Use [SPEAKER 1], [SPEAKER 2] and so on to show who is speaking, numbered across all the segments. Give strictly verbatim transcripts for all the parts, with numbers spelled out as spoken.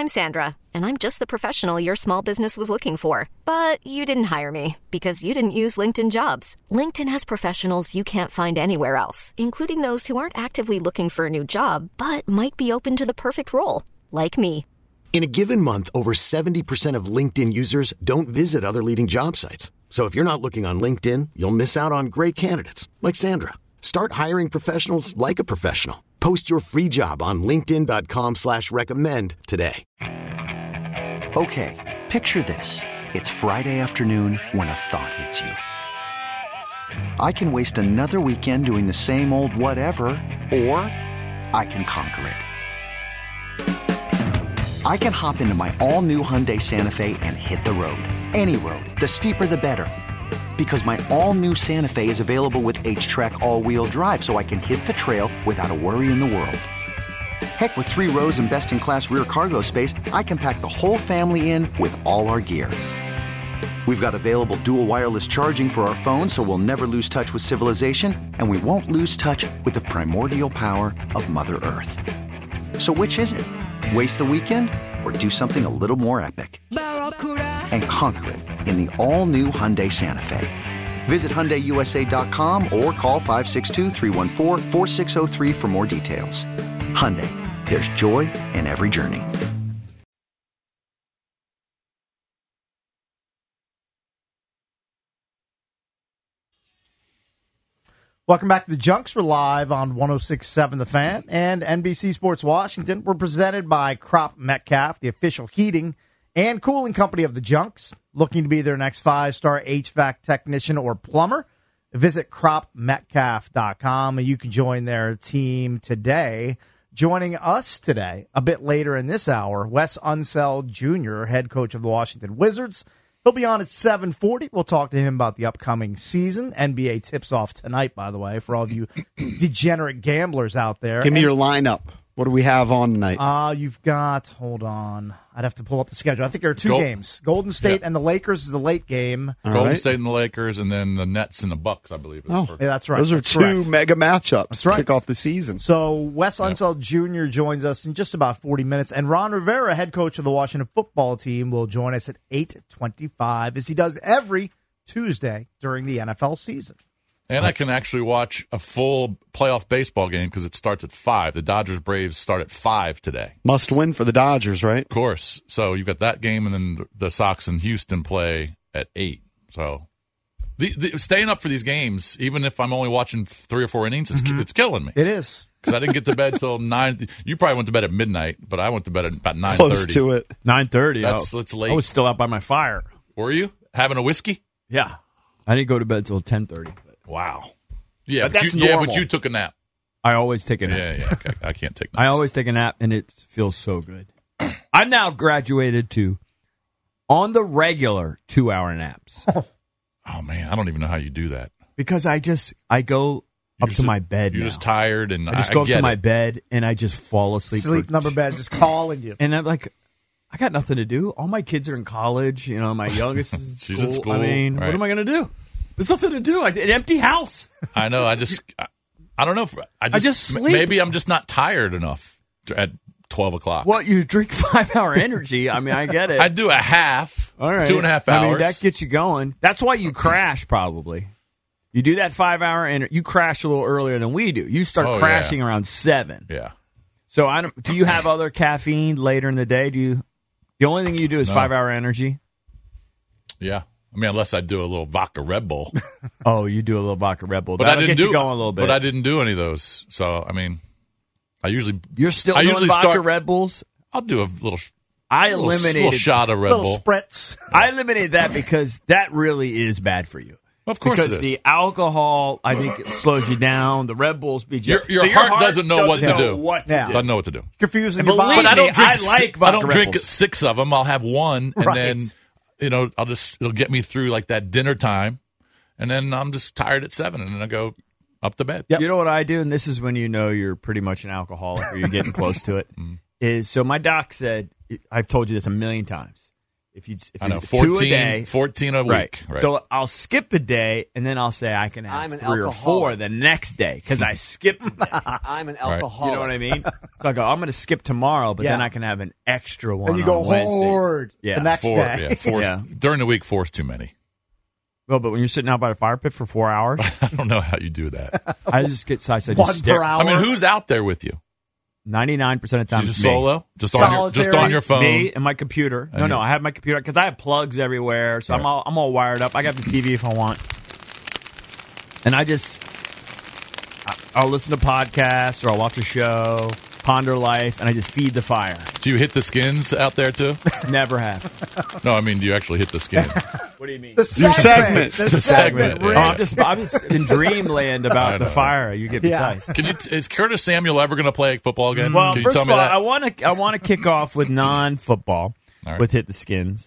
[SPEAKER 1] I'm Sandra, and I'm just the professional your small business was looking for. But you didn't hire me because you didn't use LinkedIn Jobs. LinkedIn has professionals you can't find anywhere else, including those who aren't actively looking for a new job, but might be open to the perfect role, like me.
[SPEAKER 2] In a given month, over seventy percent of LinkedIn users don't visit other leading job sites. So if you're not looking on LinkedIn, you'll miss out on great candidates like Sandra. Start hiring professionals like a professional. Post your free job on linkedin dot com slash recommend today.
[SPEAKER 3] Okay, picture this. It's Friday afternoon when a thought hits you. I can waste another weekend doing the same old whatever, or I can conquer it. I can hop into my all-new Hyundai Santa Fe and hit the road. Any road. The steeper, the better. Because my all-new Santa Fe is available with H-Track all-wheel drive, so I can hit the trail without a worry in the world. Heck, with three rows and best-in-class rear cargo space, I can pack the whole family in with all our gear. We've got available dual wireless charging for our phones, so we'll never lose touch with civilization, and we won't lose touch with the primordial power of Mother Earth. So which is it? Waste the weekend or do something a little more epic? And conquer it in the all-new Hyundai Santa Fe. Visit Hyundai U S A dot com or call five six two, three one four, four six zero three for more details. Hyundai, there's joy in every journey.
[SPEAKER 4] Welcome back to the Junks. We're live on one oh six point seven The Fan and N B C Sports Washington. We're presented by Crop Metcalf, the official heating and cooling company of the Junks. Looking to be their next five-star H V A C technician or plumber? Visit crop metcalf dot com and you can join their team today. Joining us today, a bit later in this hour, Wes Unseld Junior, head coach of the Washington Wizards. He'll be on at seven forty. We'll talk to him about the upcoming season. N B A tips off tonight, by the way, for all of you degenerate gamblers out there.
[SPEAKER 5] Give me
[SPEAKER 4] and,
[SPEAKER 5] your lineup. What do we have on tonight?
[SPEAKER 4] Uh, you've got, hold on. I'd have to pull up the schedule. I think there are two
[SPEAKER 6] Gold,
[SPEAKER 4] games. Golden State
[SPEAKER 6] yeah.
[SPEAKER 4] and the Lakers is the late game.
[SPEAKER 6] All Golden
[SPEAKER 5] right.
[SPEAKER 6] State and the Lakers, and then the Nets and the Bucks, I believe.
[SPEAKER 5] Oh,
[SPEAKER 4] yeah, that's right.
[SPEAKER 5] Those are
[SPEAKER 4] that's
[SPEAKER 5] two
[SPEAKER 4] correct.
[SPEAKER 5] mega matchups
[SPEAKER 4] that's
[SPEAKER 5] to
[SPEAKER 4] right.
[SPEAKER 5] kick off the season.
[SPEAKER 4] So Wes Unseld Junior joins us in just about forty minutes, and Ron Rivera, head coach of the Washington football team, will join us at eight twenty-five, as he does every Tuesday during the N F L season.
[SPEAKER 6] And I can actually watch a full playoff baseball game because it starts at five. The Dodgers-Braves start at five today.
[SPEAKER 5] Must win for the Dodgers, right?
[SPEAKER 6] Of course. So you've got that game, and then the Sox and Houston play at eight. So the, the, staying up for these games, even if I'm only watching three or four innings, it's, mm-hmm. it's killing me.
[SPEAKER 4] It is.
[SPEAKER 6] Because I didn't get to bed till nine. You probably went to bed at midnight, but I went to bed at about nine thirty.
[SPEAKER 5] Close to it.
[SPEAKER 7] nine thirty.
[SPEAKER 6] That's, that's late.
[SPEAKER 7] I was still out by my fire.
[SPEAKER 6] Were you? Having a whiskey?
[SPEAKER 7] Yeah. I didn't go to bed till ten thirty.
[SPEAKER 6] Wow. Yeah,
[SPEAKER 7] but
[SPEAKER 6] but,
[SPEAKER 7] that's
[SPEAKER 6] you, yeah,
[SPEAKER 7] normal.
[SPEAKER 6] but you took a nap.
[SPEAKER 7] I always take a nap.
[SPEAKER 6] Yeah, yeah, okay. I can't take naps.
[SPEAKER 7] I always take a nap, and it feels so good. I've now graduated to, on the regular, two-hour naps.
[SPEAKER 6] Oh, man, I don't even know how you do that.
[SPEAKER 7] Because I just, I go
[SPEAKER 6] You're
[SPEAKER 7] up
[SPEAKER 6] just,
[SPEAKER 7] to my bed
[SPEAKER 6] You're
[SPEAKER 7] now.
[SPEAKER 6] just tired, and
[SPEAKER 7] I just
[SPEAKER 6] I,
[SPEAKER 7] go
[SPEAKER 6] I
[SPEAKER 7] up
[SPEAKER 6] get
[SPEAKER 7] to my
[SPEAKER 6] it.
[SPEAKER 7] bed, and I just fall asleep.
[SPEAKER 4] Sleep
[SPEAKER 7] for,
[SPEAKER 4] number bed, just calling you.
[SPEAKER 7] And I'm like, I got nothing to do. All my kids are in college. You know, my youngest is in
[SPEAKER 6] She's
[SPEAKER 7] school.
[SPEAKER 6] in school,
[SPEAKER 7] I mean,
[SPEAKER 6] right.
[SPEAKER 7] what am I going to do? There's nothing to do. Like an empty house.
[SPEAKER 6] I know. I just, I, I don't know. If, I, just,
[SPEAKER 7] I just sleep.
[SPEAKER 6] Maybe I'm just not tired enough at twelve o'clock.
[SPEAKER 7] Well, you drink five-hour energy. I mean, I get it.
[SPEAKER 6] I do a half,
[SPEAKER 7] All right.
[SPEAKER 6] two and a half hours.
[SPEAKER 7] I mean, that gets you going. That's why you crash, probably. You do that five-hour energy. You crash a little earlier than we do. You start
[SPEAKER 6] Oh,
[SPEAKER 7] crashing
[SPEAKER 6] yeah.
[SPEAKER 7] around seven.
[SPEAKER 6] Yeah.
[SPEAKER 7] So, I don't. Do you have other caffeine later in the day? Do you? The only thing you do is
[SPEAKER 6] No.
[SPEAKER 7] five-hour energy.
[SPEAKER 6] Yeah. I mean, unless I do a little vodka Red Bull.
[SPEAKER 7] Oh, you do a little vodka Red Bull.
[SPEAKER 6] But
[SPEAKER 7] That'll
[SPEAKER 6] I didn't
[SPEAKER 7] get
[SPEAKER 6] do
[SPEAKER 7] you going a little bit.
[SPEAKER 6] But I didn't do any of those. So, I mean, I usually.
[SPEAKER 7] You're still
[SPEAKER 6] I
[SPEAKER 7] doing
[SPEAKER 6] usually
[SPEAKER 7] vodka
[SPEAKER 6] start,
[SPEAKER 7] Red Bulls?
[SPEAKER 6] I'll do a little.
[SPEAKER 7] I
[SPEAKER 6] little,
[SPEAKER 7] eliminated
[SPEAKER 6] little shot of Red
[SPEAKER 4] Little
[SPEAKER 6] Bull.
[SPEAKER 4] spritz.
[SPEAKER 7] I eliminated that because that really is bad for you.
[SPEAKER 6] Of course
[SPEAKER 7] because
[SPEAKER 6] it is.
[SPEAKER 7] the alcohol, I think, it slows you down. The Red Bulls be
[SPEAKER 6] Your,
[SPEAKER 7] so
[SPEAKER 6] your, heart, doesn't know what to do.
[SPEAKER 7] What to
[SPEAKER 4] Yeah.
[SPEAKER 7] do.
[SPEAKER 6] Doesn't know what to do.
[SPEAKER 4] Confusing
[SPEAKER 7] And
[SPEAKER 4] your body.
[SPEAKER 7] believe
[SPEAKER 6] But I don't
[SPEAKER 7] me,
[SPEAKER 6] drink.
[SPEAKER 7] I
[SPEAKER 6] si-
[SPEAKER 7] like
[SPEAKER 6] I
[SPEAKER 7] vodka
[SPEAKER 6] don't
[SPEAKER 7] Red
[SPEAKER 6] drink
[SPEAKER 7] Bulls.
[SPEAKER 6] six of them. I'll have one, and
[SPEAKER 4] Right.
[SPEAKER 6] then you know I'll just it'll get me through like that dinner time, and then I'm just tired at seven, and then I go up to bed.
[SPEAKER 4] Yep.
[SPEAKER 7] You know what I do, and this is when you know you're pretty much an alcoholic or you're getting close to it. Is so my doc said, I've told you this a million times. If you, if
[SPEAKER 6] I
[SPEAKER 7] you
[SPEAKER 6] know,
[SPEAKER 7] two a
[SPEAKER 6] fourteen,
[SPEAKER 7] day,
[SPEAKER 6] fourteen a
[SPEAKER 7] right.
[SPEAKER 6] week. Right.
[SPEAKER 7] So I'll skip a day, and then I'll say I can have
[SPEAKER 8] I'm an
[SPEAKER 7] three or
[SPEAKER 8] alcoholic.
[SPEAKER 7] four the next day because I skipped a day.
[SPEAKER 8] I'm an
[SPEAKER 6] Right.
[SPEAKER 8] alcoholic.
[SPEAKER 7] You know what I mean? So I go, I'm going to skip tomorrow, but
[SPEAKER 4] Yeah.
[SPEAKER 7] then I can have an extra one
[SPEAKER 4] And you
[SPEAKER 7] on
[SPEAKER 4] go
[SPEAKER 7] Wednesday.
[SPEAKER 4] hard
[SPEAKER 7] Yeah.
[SPEAKER 4] the next
[SPEAKER 6] Four,
[SPEAKER 4] day.
[SPEAKER 6] yeah, four's,
[SPEAKER 7] Yeah.
[SPEAKER 6] During the week, four's too many.
[SPEAKER 7] Well, but when you're sitting out by the fire pit for four hours,
[SPEAKER 6] I don't know how you do that.
[SPEAKER 7] I just get I just
[SPEAKER 4] One
[SPEAKER 7] stare.
[SPEAKER 4] per hour.
[SPEAKER 6] I mean, who's out there with you?
[SPEAKER 7] ninety-nine percent of the time,
[SPEAKER 6] You
[SPEAKER 7] it's
[SPEAKER 6] just
[SPEAKER 7] me.
[SPEAKER 6] solo? Just on your, just
[SPEAKER 4] Solitary.
[SPEAKER 6] on your phone?
[SPEAKER 7] Me and my computer. No,
[SPEAKER 6] And
[SPEAKER 7] no,
[SPEAKER 6] you-
[SPEAKER 7] I have my computer because I have plugs everywhere, so I'm
[SPEAKER 6] Right.
[SPEAKER 7] all I'm all wired up. I got the T V if I want, and I just I- I'll listen to podcasts or I'll watch a show, ponder life, and I just feed the fire.
[SPEAKER 6] Do you hit the skins out there too?
[SPEAKER 7] Never have.
[SPEAKER 6] No, I mean, do you actually hit the skin?
[SPEAKER 7] What do you mean?
[SPEAKER 4] The
[SPEAKER 5] Your
[SPEAKER 4] segment.
[SPEAKER 5] segment.
[SPEAKER 4] The,
[SPEAKER 6] The
[SPEAKER 4] segment.
[SPEAKER 6] segment,
[SPEAKER 4] Rick.
[SPEAKER 7] Oh, I'm just I'm just in dreamland
[SPEAKER 6] I
[SPEAKER 7] about the
[SPEAKER 6] know.
[SPEAKER 7] fire. You get
[SPEAKER 4] Yeah.
[SPEAKER 7] precise.
[SPEAKER 6] Can you? Is Curtis Samuel ever going to play football again?
[SPEAKER 7] Well,
[SPEAKER 6] Can you
[SPEAKER 7] first
[SPEAKER 6] tell
[SPEAKER 7] of
[SPEAKER 6] me
[SPEAKER 7] all,
[SPEAKER 6] that?
[SPEAKER 7] I want to I want to kick off with non-football
[SPEAKER 6] All right.
[SPEAKER 7] with Hit the Skins.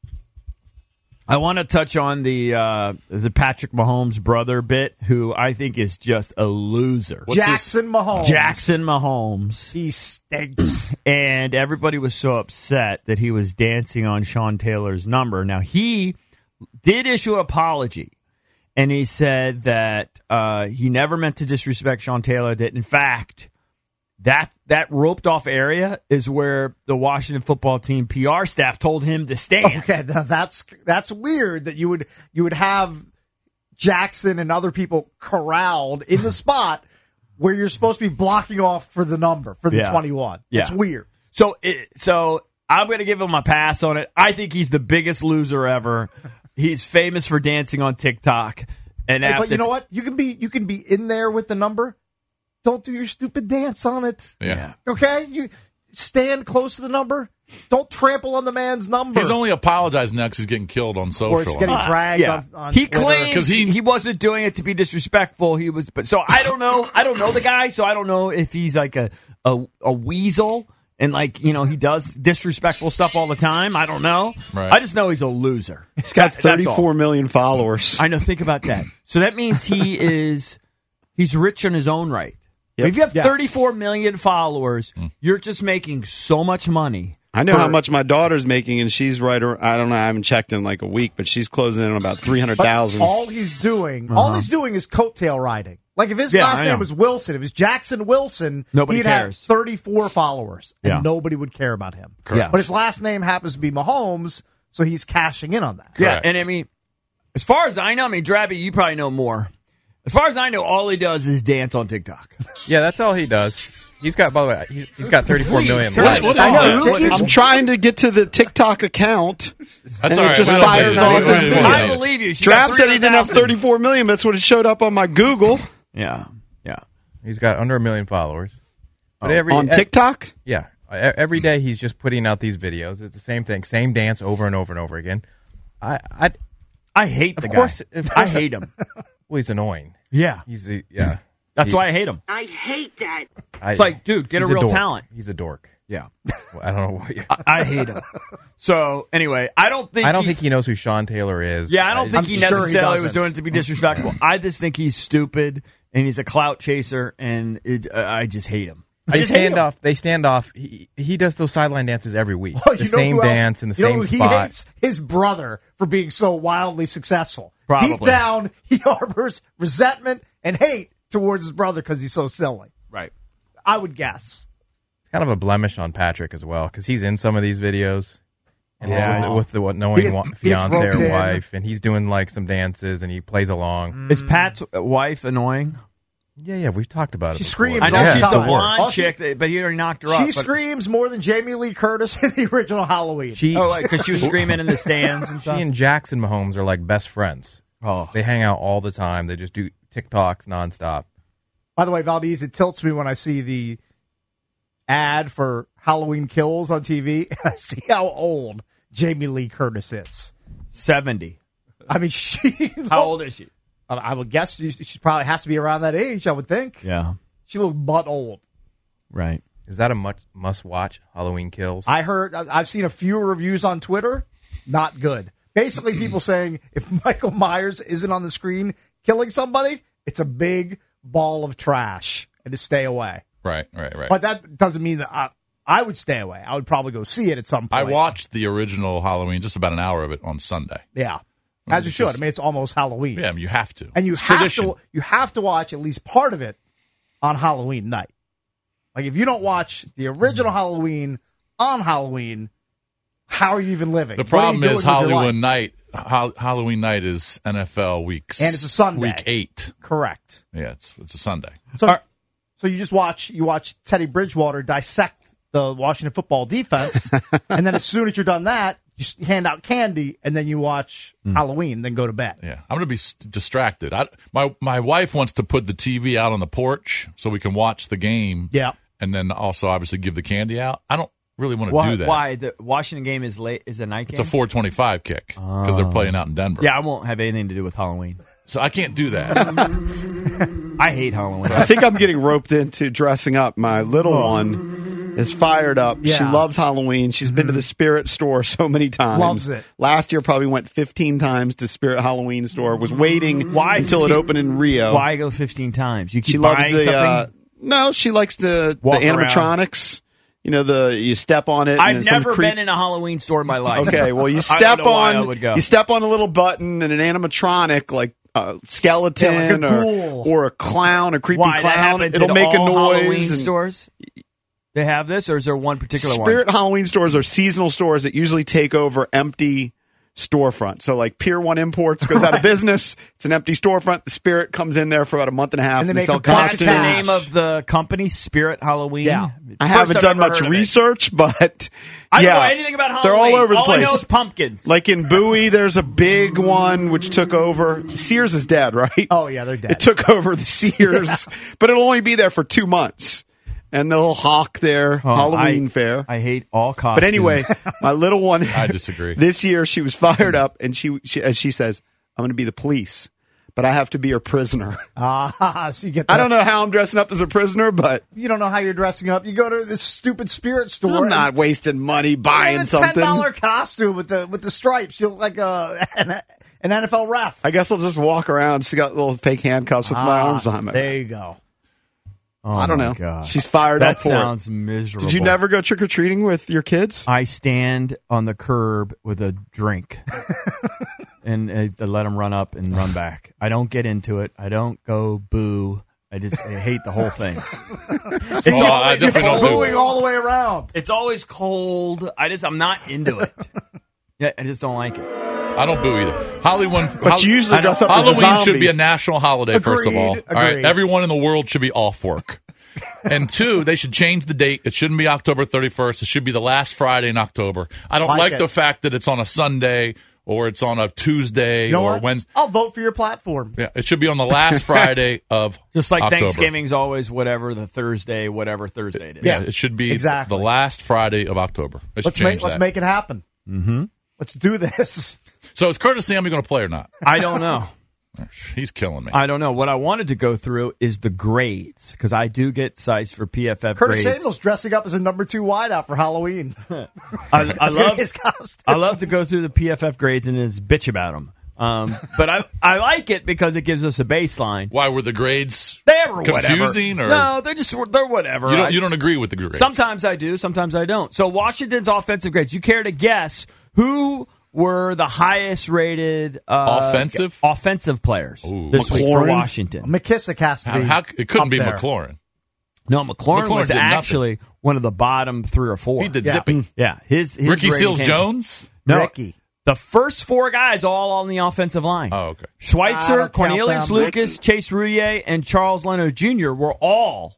[SPEAKER 7] I want to touch on the uh, the Patrick Mahomes brother bit, who I think is just a loser.
[SPEAKER 6] What's his-
[SPEAKER 4] Jackson Mahomes.
[SPEAKER 7] Jackson Mahomes.
[SPEAKER 4] He stinks.
[SPEAKER 7] And everybody was so upset that he was dancing on Sean Taylor's number. Now, he did issue an apology, and he said that uh, he never meant to disrespect Sean Taylor, that, in fact, that that roped off area is where the Washington football team P R staff told him to stand.
[SPEAKER 4] Okay, th- that's that's weird that you would you would have Jackson and other people corralled in the spot where you're supposed to be blocking off for the number for the
[SPEAKER 7] Yeah.
[SPEAKER 4] twenty-one.
[SPEAKER 7] Yeah.
[SPEAKER 4] It's weird.
[SPEAKER 7] So, it, so I'm going to give him a pass on it. I think he's the biggest loser ever. He's famous for dancing on TikTok. And
[SPEAKER 4] Hey,
[SPEAKER 7] app
[SPEAKER 4] but you know
[SPEAKER 7] that's-
[SPEAKER 4] what? You can be you can be in there with the number. Don't do your stupid dance on it.
[SPEAKER 6] Yeah.
[SPEAKER 4] Okay? You stand close to the number. Don't trample on the man's number.
[SPEAKER 6] He's only apologizing now because he's getting killed on social.
[SPEAKER 4] or it's getting
[SPEAKER 7] Uh,
[SPEAKER 4] dragged
[SPEAKER 7] yeah.
[SPEAKER 4] on, on
[SPEAKER 7] he
[SPEAKER 4] Twitter.
[SPEAKER 7] claims
[SPEAKER 6] 'Cause he-
[SPEAKER 7] he, wasn't doing it to be disrespectful. He was, but so I don't know. I don't know the guy, so I don't know if he's like a a, a weasel and like you know he does disrespectful stuff all the time. I don't know.
[SPEAKER 6] Right.
[SPEAKER 7] I just know he's a loser.
[SPEAKER 5] He's got
[SPEAKER 7] That- that's all.
[SPEAKER 5] thirty-four million followers.
[SPEAKER 7] I know. Think about that. So that means he is he's rich in his own right.
[SPEAKER 5] Yep.
[SPEAKER 7] If you have
[SPEAKER 4] Yeah.
[SPEAKER 7] thirty-four million followers, you're just making so much money.
[SPEAKER 5] I know
[SPEAKER 7] for-
[SPEAKER 5] how much my daughter's making, and she's right. Or, I don't know. I haven't checked in like a week, but she's closing in on about three hundred
[SPEAKER 4] But
[SPEAKER 5] thousand.
[SPEAKER 4] all he's doing, all he's doing is coattail riding. Like if his
[SPEAKER 7] Yeah,
[SPEAKER 4] last
[SPEAKER 7] I know.
[SPEAKER 4] name was Wilson, if it was Jackson Wilson,
[SPEAKER 7] Nobody
[SPEAKER 4] he'd
[SPEAKER 7] cares.
[SPEAKER 4] have thirty-four followers, and
[SPEAKER 7] Yeah.
[SPEAKER 4] nobody would care about him.
[SPEAKER 7] Correct.
[SPEAKER 4] But his last name happens to be Mahomes, so he's cashing in on that.
[SPEAKER 7] Yeah,
[SPEAKER 6] Correct.
[SPEAKER 7] and I mean, as far as I know, I mean, Drabby, you probably know more. As far as I know, all he does is dance on TikTok.
[SPEAKER 9] Yeah, that's all he does. He's got, by the way, he's, he's got thirty-four million.
[SPEAKER 7] tell
[SPEAKER 9] likes.
[SPEAKER 7] me.
[SPEAKER 6] What
[SPEAKER 4] I
[SPEAKER 6] is
[SPEAKER 4] know.
[SPEAKER 6] that?
[SPEAKER 4] J-
[SPEAKER 5] I'm trying to get to the TikTok account.
[SPEAKER 6] That's
[SPEAKER 5] and
[SPEAKER 6] all
[SPEAKER 5] it
[SPEAKER 6] right.
[SPEAKER 5] just
[SPEAKER 6] We don't
[SPEAKER 5] fires
[SPEAKER 6] need it.
[SPEAKER 5] off
[SPEAKER 6] We
[SPEAKER 5] his
[SPEAKER 6] don't need it.
[SPEAKER 5] video.
[SPEAKER 7] I believe you. She got
[SPEAKER 5] Drab said he didn't have
[SPEAKER 7] three hundred thousand.
[SPEAKER 5] thirty-four million, but that's what it showed up on my Google.
[SPEAKER 7] Yeah, yeah.
[SPEAKER 9] He's got under a million followers. But every,
[SPEAKER 5] on
[SPEAKER 9] e-
[SPEAKER 5] TikTok?
[SPEAKER 9] yeah, e- every day he's just putting out these videos. It's the same thing, same dance over and over and over again. I, I,
[SPEAKER 7] I hate the
[SPEAKER 9] of course,
[SPEAKER 7] guy.
[SPEAKER 9] of
[SPEAKER 7] I
[SPEAKER 9] course
[SPEAKER 7] hate him.
[SPEAKER 9] well, he's annoying.
[SPEAKER 7] Yeah,
[SPEAKER 9] He's a, yeah.
[SPEAKER 7] that's
[SPEAKER 9] He-
[SPEAKER 7] why I hate him.
[SPEAKER 10] I hate that.
[SPEAKER 9] I-
[SPEAKER 7] It's like, dude, get a
[SPEAKER 9] he's
[SPEAKER 7] real
[SPEAKER 9] dork.
[SPEAKER 7] talent.
[SPEAKER 9] He's a dork.
[SPEAKER 7] Yeah,
[SPEAKER 9] Well, I don't know what. You,
[SPEAKER 7] I, I hate him. So anyway, I don't think
[SPEAKER 9] I don't
[SPEAKER 7] he,
[SPEAKER 9] think he knows who Sean Taylor is.
[SPEAKER 7] Yeah, I don't think
[SPEAKER 4] I'm
[SPEAKER 7] he
[SPEAKER 4] sure he
[SPEAKER 7] necessarily was
[SPEAKER 4] doesn't.
[SPEAKER 7] doing it to be disrespectful. I just think he's stupid and he's a clout chaser, and it, uh, I just hate him. I
[SPEAKER 9] They
[SPEAKER 7] just hate
[SPEAKER 9] stand
[SPEAKER 7] him.
[SPEAKER 9] off. They stand off. He, he does those sideline dances every week.
[SPEAKER 4] Oh,
[SPEAKER 9] the
[SPEAKER 4] you know
[SPEAKER 9] same
[SPEAKER 4] who else-
[SPEAKER 9] dance in the
[SPEAKER 4] you know
[SPEAKER 9] same
[SPEAKER 4] who He
[SPEAKER 9] spot.
[SPEAKER 4] hates his brother for being so wildly successful.
[SPEAKER 7] Probably.
[SPEAKER 4] Deep down, he harbors resentment and hate towards his brother because he's so silly.
[SPEAKER 7] Right.
[SPEAKER 4] I would guess.
[SPEAKER 9] It's kind of a blemish on Patrick as well because he's in some of these videos. And
[SPEAKER 7] Yeah.
[SPEAKER 9] with, the, with the what, knowing
[SPEAKER 4] He gets-
[SPEAKER 9] wa-
[SPEAKER 4] he gets
[SPEAKER 9] fiance
[SPEAKER 4] roped
[SPEAKER 9] or
[SPEAKER 4] in.
[SPEAKER 9] wife, and he's doing like some dances and he plays along.
[SPEAKER 7] Is Pat's wife annoying?
[SPEAKER 9] Yeah, yeah, we've talked about
[SPEAKER 4] She
[SPEAKER 9] it. before.
[SPEAKER 4] screams
[SPEAKER 7] I know
[SPEAKER 4] all
[SPEAKER 9] Yeah,
[SPEAKER 7] she's
[SPEAKER 4] the
[SPEAKER 7] the
[SPEAKER 4] time.
[SPEAKER 7] blonde
[SPEAKER 4] All she-
[SPEAKER 7] chick, that, but he already knocked her
[SPEAKER 4] She
[SPEAKER 7] up. but-
[SPEAKER 4] screams more than Jamie Lee Curtis in the original Halloween.
[SPEAKER 9] She,
[SPEAKER 7] Oh, because she was screaming in the stands and
[SPEAKER 9] she
[SPEAKER 7] stuff.
[SPEAKER 9] and Jackson Mahomes are like best friends.
[SPEAKER 7] Oh,
[SPEAKER 9] They hang out all the time. They just do TikToks nonstop.
[SPEAKER 4] By the way, Valdez, it tilts me when I see the ad for Halloween Kills on T V, and I see how old Jamie Lee Curtis is.
[SPEAKER 7] seventy.
[SPEAKER 4] I mean, she.
[SPEAKER 7] How old is she?
[SPEAKER 4] I I would guess she, she probably has to be around that age, I would think.
[SPEAKER 7] Yeah,
[SPEAKER 4] She looks butt old.
[SPEAKER 7] right.
[SPEAKER 9] Is that a much must watch? Halloween Kills.
[SPEAKER 4] I heard, I- I've seen a few reviews on Twitter, not good. Basically, people saying if Michael Myers isn't on the screen killing somebody, it's a big ball of trash and to stay away.
[SPEAKER 6] Right, right, right.
[SPEAKER 4] But that doesn't mean that I, I would stay away. I would probably go see it at some point.
[SPEAKER 6] I watched the original Halloween, just about an hour of it on Sunday.
[SPEAKER 4] Yeah, as you
[SPEAKER 6] It's
[SPEAKER 4] should.
[SPEAKER 6] just-
[SPEAKER 4] I mean, it's almost Halloween.
[SPEAKER 6] Yeah, I mean, you have to.
[SPEAKER 4] And you
[SPEAKER 6] It's
[SPEAKER 4] have
[SPEAKER 6] tradition.
[SPEAKER 4] to you have to watch at least part of it on Halloween night. Like if you don't watch the original Halloween on Halloween, how are you even living?
[SPEAKER 6] The
[SPEAKER 4] What are you
[SPEAKER 6] problem
[SPEAKER 4] doing
[SPEAKER 6] is
[SPEAKER 4] with your
[SPEAKER 6] Halloween
[SPEAKER 4] life?
[SPEAKER 6] night. Hall- Halloween night is N F L weeks,
[SPEAKER 4] And it's a Sunday.
[SPEAKER 6] Week eight.
[SPEAKER 4] Correct.
[SPEAKER 6] Yeah, it's it's a Sunday.
[SPEAKER 4] So, so you just watch you watch Teddy Bridgewater dissect the Washington football defense, and then as soon as you're done that, you s- hand out candy, and then you watch Halloween, then go to bed.
[SPEAKER 6] Yeah, I'm going to be s- distracted. I, my my wife wants to put the T V out on the porch so we can watch the game.
[SPEAKER 4] Yeah.
[SPEAKER 6] and then also obviously give the candy out. I don't really want to
[SPEAKER 7] Why,
[SPEAKER 6] do that.
[SPEAKER 7] why the Washington game is late? Is a night game?
[SPEAKER 6] It's a four twenty-five kick because they're playing out in Denver.
[SPEAKER 7] Yeah, I won't have anything to do with Halloween.
[SPEAKER 6] So I can't do that.
[SPEAKER 7] I hate Halloween.
[SPEAKER 5] I think I'm getting roped into dressing up. My little one is fired up. She
[SPEAKER 4] Yeah.
[SPEAKER 5] loves Halloween. She's been to the Spirit store so many times.
[SPEAKER 4] Loves it.
[SPEAKER 5] Last year probably went fifteen times to Spirit Halloween store. Was waiting
[SPEAKER 7] Why
[SPEAKER 5] until it
[SPEAKER 7] she-
[SPEAKER 5] opened in Rio.
[SPEAKER 7] Why go fifteen times? You keep
[SPEAKER 5] She loves
[SPEAKER 7] buying
[SPEAKER 5] the
[SPEAKER 7] something?
[SPEAKER 5] uh, no. She likes the, the
[SPEAKER 7] Walk around.
[SPEAKER 5] animatronics. You know, the you step on it. and
[SPEAKER 7] I've
[SPEAKER 5] then some
[SPEAKER 7] never
[SPEAKER 5] creep-
[SPEAKER 7] been in a Halloween store in my life.
[SPEAKER 5] Okay, well, you
[SPEAKER 7] I
[SPEAKER 5] step
[SPEAKER 7] don't know why
[SPEAKER 5] on
[SPEAKER 7] I would go.
[SPEAKER 5] you step on a little button and an animatronic like a skeleton
[SPEAKER 4] Yeah, like a
[SPEAKER 5] or
[SPEAKER 4] ghoul.
[SPEAKER 5] or a clown, a creepy
[SPEAKER 7] Why that
[SPEAKER 5] clown.
[SPEAKER 7] happens
[SPEAKER 5] It'll
[SPEAKER 7] in
[SPEAKER 5] make a
[SPEAKER 7] all
[SPEAKER 5] noise.
[SPEAKER 7] Halloween
[SPEAKER 5] and-
[SPEAKER 7] stores? They have this, or is there one particular
[SPEAKER 5] Spirit
[SPEAKER 7] one?
[SPEAKER 5] Halloween stores are seasonal stores that usually take over empty storefront. So like Pier One Imports goes out of business. It's an empty storefront. The Spirit comes in there for about a month and a half
[SPEAKER 4] And
[SPEAKER 5] and,
[SPEAKER 4] they
[SPEAKER 5] they
[SPEAKER 4] make
[SPEAKER 5] sell
[SPEAKER 4] a bunch of
[SPEAKER 7] That's the
[SPEAKER 5] costumes.
[SPEAKER 7] name of the company, Spirit Halloween.
[SPEAKER 4] Yeah.
[SPEAKER 5] I
[SPEAKER 7] First
[SPEAKER 5] haven't
[SPEAKER 7] I've
[SPEAKER 5] done
[SPEAKER 7] ever
[SPEAKER 5] much
[SPEAKER 7] heard of it.
[SPEAKER 5] research, but
[SPEAKER 7] I don't
[SPEAKER 5] yeah,
[SPEAKER 7] know anything about Halloween.
[SPEAKER 5] they're all over the
[SPEAKER 7] all I know
[SPEAKER 5] place.
[SPEAKER 7] is pumpkins.
[SPEAKER 5] Like in Bowie, there's a big one which took over. Sears is dead, right?
[SPEAKER 4] Oh, yeah, they're dead.
[SPEAKER 5] It took over the Sears, but it'll only be there for two months. And they'll hawk their
[SPEAKER 7] Oh,
[SPEAKER 5] Halloween
[SPEAKER 7] I-
[SPEAKER 5] fair.
[SPEAKER 7] I hate all costumes.
[SPEAKER 5] But anyway, my little one.
[SPEAKER 6] I disagree.
[SPEAKER 5] This year, she was fired up, and she, she as she says, "I'm going to be the police, but I have to be her prisoner."
[SPEAKER 4] Ah, so you get. The,
[SPEAKER 5] I don't know how I'm dressing up as a prisoner, but
[SPEAKER 4] You don't know how you're dressing up. You go to this stupid Spirit store.
[SPEAKER 5] I'm not wasting money buying
[SPEAKER 4] a
[SPEAKER 5] something.
[SPEAKER 4] ten dollar costume with the with the stripes. You look like a an, an N F L ref.
[SPEAKER 5] I guess I'll just walk around. She got little fake handcuffs with my
[SPEAKER 4] Ah,
[SPEAKER 5] arms behind my.
[SPEAKER 4] There you go.
[SPEAKER 7] Oh
[SPEAKER 5] I don't
[SPEAKER 7] my
[SPEAKER 5] know.
[SPEAKER 7] God.
[SPEAKER 5] She's fired
[SPEAKER 7] that
[SPEAKER 5] up for
[SPEAKER 7] sounds
[SPEAKER 5] it.
[SPEAKER 7] miserable.
[SPEAKER 5] Did you never go trick or treating with your kids?
[SPEAKER 7] I stand on the curb with a drink and uh, I let them run up and run back. I don't get into it. I don't go boo. I just I hate the whole thing. It's
[SPEAKER 6] Oh, I
[SPEAKER 7] always
[SPEAKER 6] definitely don't
[SPEAKER 7] cold.
[SPEAKER 6] do
[SPEAKER 4] Booing all the way around.
[SPEAKER 7] It's always cold. I just I'm not into it. Yeah, I just don't like it.
[SPEAKER 6] I don't boo either. Halloween,
[SPEAKER 5] But you usually dress up as a
[SPEAKER 6] Halloween
[SPEAKER 5] zombie.
[SPEAKER 6] should be a national holiday. First of all,
[SPEAKER 4] Agreed,
[SPEAKER 6] all right,
[SPEAKER 4] agreed.
[SPEAKER 6] everyone in the world should be off work. And two, they should change the date. It shouldn't be October thirty-first. It should be the last Friday in October. I don't
[SPEAKER 4] Like
[SPEAKER 6] like,
[SPEAKER 4] it.
[SPEAKER 6] the fact that it's on a Sunday or it's on a Tuesday
[SPEAKER 4] You know
[SPEAKER 6] or
[SPEAKER 4] what?
[SPEAKER 6] Wednesday.
[SPEAKER 4] I'll vote for your platform.
[SPEAKER 6] Yeah, it should be on the last Friday of
[SPEAKER 7] Just like
[SPEAKER 6] October.
[SPEAKER 7] Thanksgiving's always whatever the Thursday, whatever Thursday it is.
[SPEAKER 6] Yeah, it should be
[SPEAKER 4] exactly.
[SPEAKER 6] the last Friday of October. They should
[SPEAKER 4] Let's
[SPEAKER 6] change
[SPEAKER 4] make let's
[SPEAKER 6] that.
[SPEAKER 4] make it happen. Mm-hmm. Let's do this.
[SPEAKER 6] So is Curtis Samuel going to play or not?
[SPEAKER 7] I don't know.
[SPEAKER 6] He's killing me.
[SPEAKER 7] I don't know. What I wanted to go through is the grades because I do get sized for P F F
[SPEAKER 4] Curtis
[SPEAKER 7] grades.
[SPEAKER 4] Samuel's dressing up as a number two wideout for Halloween.
[SPEAKER 7] I, I
[SPEAKER 4] That's gonna
[SPEAKER 7] love
[SPEAKER 4] be his costume.
[SPEAKER 7] I love to go through the P F F grades and just bitch about them. Um, but I I like it because it gives us a baseline.
[SPEAKER 6] Why were the grades
[SPEAKER 7] They were
[SPEAKER 6] confusing?
[SPEAKER 7] whatever.
[SPEAKER 6] Or
[SPEAKER 7] No, they're just they're whatever.
[SPEAKER 6] you don't
[SPEAKER 7] I-
[SPEAKER 6] you don't agree with the grades?
[SPEAKER 7] Sometimes I do, sometimes I don't. So Washington's offensive grades. You care to guess who were the highest rated uh,
[SPEAKER 6] Offensive?
[SPEAKER 7] offensive players
[SPEAKER 6] Ooh.
[SPEAKER 7] this week for
[SPEAKER 5] McLaurin?
[SPEAKER 7] Washington?
[SPEAKER 4] McKissick has to
[SPEAKER 6] How,
[SPEAKER 4] be.
[SPEAKER 6] how it couldn't
[SPEAKER 4] up
[SPEAKER 6] be
[SPEAKER 4] there.
[SPEAKER 6] McLaurin.
[SPEAKER 7] No, McLaurin,
[SPEAKER 6] McLaurin
[SPEAKER 7] was
[SPEAKER 6] did nothing.
[SPEAKER 7] actually one of the bottom three or four.
[SPEAKER 6] He did
[SPEAKER 4] Yeah.
[SPEAKER 6] zipping.
[SPEAKER 7] Yeah, his, his
[SPEAKER 6] Ricky
[SPEAKER 7] rating
[SPEAKER 6] Seals
[SPEAKER 7] came-
[SPEAKER 6] Jones.
[SPEAKER 7] No,
[SPEAKER 4] Ricky.
[SPEAKER 7] the first four guys all on the offensive line.
[SPEAKER 6] Oh, okay.
[SPEAKER 4] I
[SPEAKER 7] Schweitzer,
[SPEAKER 4] don't count
[SPEAKER 7] Cornelius
[SPEAKER 4] them.
[SPEAKER 7] Lucas, Chase Rouillet, and Charles Leno Junior were all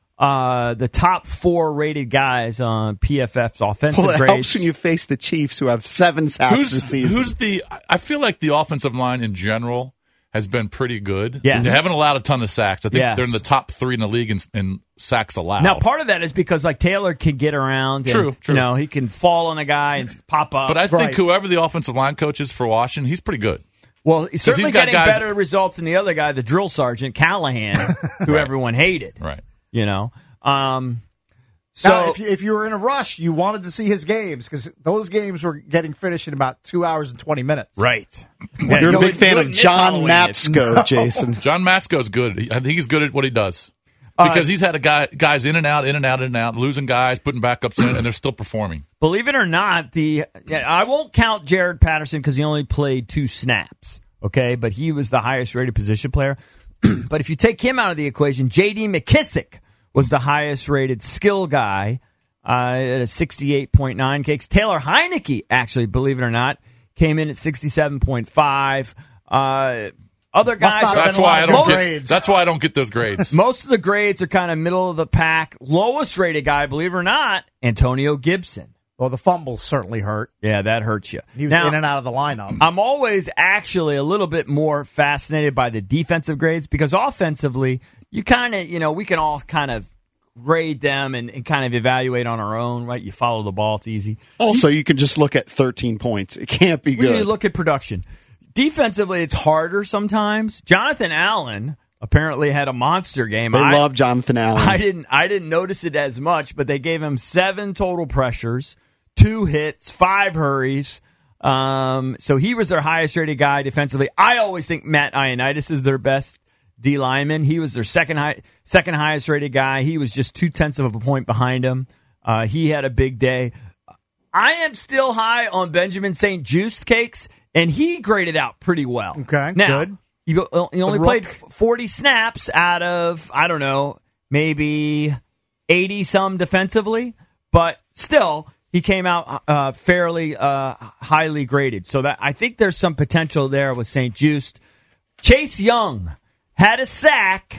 [SPEAKER 7] uh, the top four rated guys on P F F's offensive
[SPEAKER 5] Well, it
[SPEAKER 7] grades.
[SPEAKER 5] helps when you face the Chiefs, who have seven sacks this
[SPEAKER 6] Who's
[SPEAKER 5] season.
[SPEAKER 6] who's the? I feel like the offensive line in general has been pretty good.
[SPEAKER 7] Yes.
[SPEAKER 6] They haven't allowed a ton of sacks. I think
[SPEAKER 7] Yes.
[SPEAKER 6] they're in the top three in the league in, in sacks allowed.
[SPEAKER 7] Now, part of that is because like Taylor can get around. And,
[SPEAKER 6] True, true.
[SPEAKER 7] You know, he can fall on a guy and pop up.
[SPEAKER 6] but I think
[SPEAKER 4] Right.
[SPEAKER 6] whoever the offensive line coach is for Washington, he's pretty good.
[SPEAKER 7] well, he's certainly
[SPEAKER 6] he's got
[SPEAKER 7] getting
[SPEAKER 6] guys-
[SPEAKER 7] better results than the other guy, the drill sergeant Callahan, who
[SPEAKER 6] Right.
[SPEAKER 7] everyone hated.
[SPEAKER 6] Right.
[SPEAKER 7] You know. Um, so
[SPEAKER 4] Now, if you, if you were in a rush, you wanted to see his games because those games were getting finished in about two hours and twenty minutes.
[SPEAKER 7] right,
[SPEAKER 5] You're
[SPEAKER 7] You
[SPEAKER 5] a big
[SPEAKER 7] would-
[SPEAKER 5] fan
[SPEAKER 7] you
[SPEAKER 5] of
[SPEAKER 7] would miss
[SPEAKER 5] John
[SPEAKER 7] Halloween.
[SPEAKER 5] Matsko, Jason.
[SPEAKER 6] John Masco's good. He- I think he's good at what he does. Because uh, he's had a guy guys in and out, in and out, in and out, losing guys, putting backups in, and they're still performing.
[SPEAKER 7] Believe it or not, the yeah, I won't count Jared Patterson because he only played two snaps. Okay, but he was the highest rated position player. But if you take him out of the equation, J D McKissick was the highest rated skill guy uh, at a sixty-eight point nine. Taylor Heineke, actually, believe it or not, came in at sixty-seven point five. Uh, other guys, are,
[SPEAKER 6] that's why I don't get, that's why I don't get those grades.
[SPEAKER 7] Most of the grades are kind of middle of the pack. Lowest rated guy, believe it or not, Antonio Gibson.
[SPEAKER 4] Well, the fumbles certainly hurt.
[SPEAKER 7] Yeah, that hurts you.
[SPEAKER 4] He was
[SPEAKER 7] now,
[SPEAKER 4] in and out of the lineup.
[SPEAKER 7] I'm always actually a little bit more fascinated by the defensive grades because offensively, you kind of, you know, we can all kind of grade them and, and kind of evaluate on our own, right? You follow the ball, it's easy.
[SPEAKER 5] Also, you can just look at thirteen points. It can't be good.
[SPEAKER 7] When you look at production. Defensively, it's harder sometimes. Jonathan Allen apparently had a monster game.
[SPEAKER 5] They
[SPEAKER 7] I,
[SPEAKER 5] love Jonathan Allen.
[SPEAKER 7] I didn't I didn't notice it as much, but they gave him seven total pressures, two hits, five hurries. Um, so he was their highest rated guy defensively. I always think Matt Ioannidis is their best D lineman. He was their second high, second highest rated guy. He was just two tenths of a point behind him. Uh, he had a big day. I am still high on Benjamin Saint Juste cakes, and he graded out pretty well.
[SPEAKER 4] Okay,
[SPEAKER 7] now,
[SPEAKER 4] good.
[SPEAKER 7] He, he only played forty snaps out of, I don't know, maybe eighty-some defensively, but still, he came out uh, fairly uh, highly graded. So that I think there's some potential there with Saint Juste. Chase Young had a sack,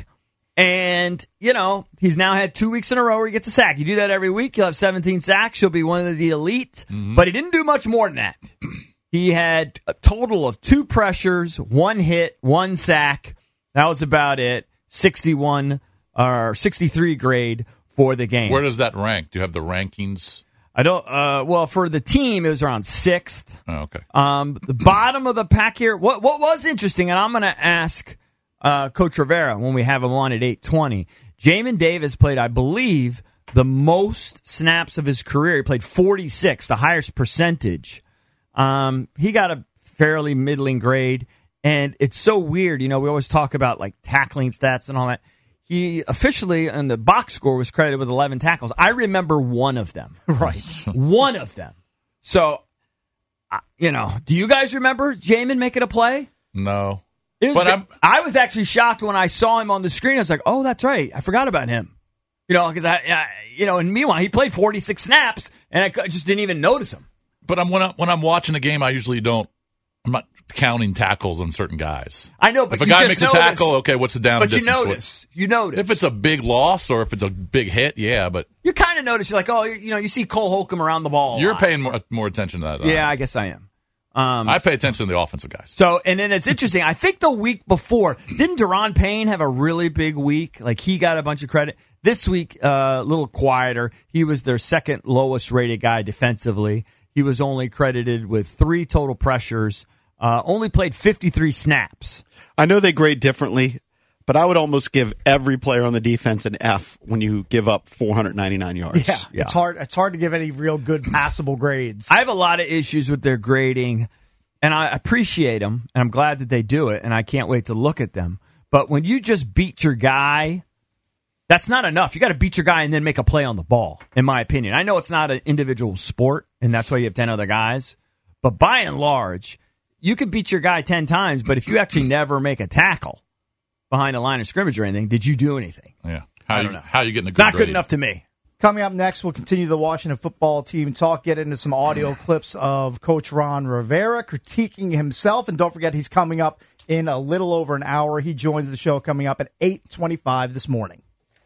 [SPEAKER 7] and, you know, he's now had two weeks in a row where he gets a sack. You do that every week, you'll have seventeen sacks. You'll be one of the elite. Mm-hmm. But he didn't do much more than that. He had a total of two pressures, one hit, one sack. That was about it. sixty-one or sixty-three grade for the game.
[SPEAKER 6] Where does that rank? Do you have the rankings?
[SPEAKER 7] I don't. Uh, well, for the team, it was around sixth.
[SPEAKER 6] Oh, okay.
[SPEAKER 7] Um, the bottom of the pack here. What what was interesting, and I'm going to ask uh, Coach Rivera when we have him on at eight twenty. Jamin Davis played, I believe, the most snaps of his career. He played forty-six, the highest percentage. Um, he got a fairly middling grade, and it's so weird. You know, we always talk about like tackling stats and all that. He officially, in the box score, was credited with eleven tackles. I remember one of them.
[SPEAKER 4] Right.
[SPEAKER 7] One of them. So, uh, you know, do you guys remember Jamin making a play?
[SPEAKER 6] No.
[SPEAKER 7] It was,
[SPEAKER 6] but I'm,
[SPEAKER 7] I was actually shocked when I saw him on the screen. I was like, oh, that's right. I forgot about him. You know, because I, I, you know, and meanwhile, he played forty-six snaps, and I just didn't even notice him.
[SPEAKER 6] But I'm when, I, when I'm watching a game, I usually don't. I'm not counting tackles on certain guys.
[SPEAKER 7] I know, but
[SPEAKER 6] if a
[SPEAKER 7] you
[SPEAKER 6] guy
[SPEAKER 7] just
[SPEAKER 6] makes
[SPEAKER 7] notice,
[SPEAKER 6] a tackle, okay, what's the down
[SPEAKER 7] but
[SPEAKER 6] distance?
[SPEAKER 7] But you
[SPEAKER 6] What's,
[SPEAKER 7] notice. You notice.
[SPEAKER 6] If it's a big loss or if it's a big hit, yeah, but
[SPEAKER 7] you kind of notice. You're like, oh, you know, you see Cole Holcomb around the ball.
[SPEAKER 6] You're paying more, more attention to that.
[SPEAKER 7] Yeah, uh, I guess I am. Um,
[SPEAKER 6] I pay attention to the offensive guys.
[SPEAKER 7] So, and then it's interesting. I think the week before, didn't Deron Payne have a really big week? Like, he got a bunch of credit. This week, uh, a little quieter. He was their second lowest rated guy defensively. He was only credited with three total pressures, uh, only played fifty-three snaps.
[SPEAKER 5] I know they grade differently, but I would almost give every player on the defense an F when you give up four hundred ninety-nine yards.
[SPEAKER 4] Yeah,
[SPEAKER 7] yeah.
[SPEAKER 4] it's hard. It's hard to give any real good passable grades.
[SPEAKER 7] I have a lot of issues with their grading, and I appreciate them, and I'm glad that they do it, and I can't wait to look at them. But when you just beat your guy, that's not enough. You got to beat your guy and then make a play on the ball, in my opinion. I know it's not an individual sport, and that's why you have ten other guys. But by and large, you could beat your guy ten times, but if you actually never make a tackle behind a line of scrimmage or anything, did you do anything?
[SPEAKER 6] Yeah. How
[SPEAKER 7] I
[SPEAKER 6] you,
[SPEAKER 7] don't know.
[SPEAKER 6] How you getting a good
[SPEAKER 7] Not
[SPEAKER 6] grade?
[SPEAKER 7] good enough to me.
[SPEAKER 4] Coming up next, we'll continue the Washington football team talk, get into some audio clips of Coach Ron Rivera critiquing himself. And don't forget, he's coming up in a little over an hour. He joins the show coming up at eight twenty-five this morning.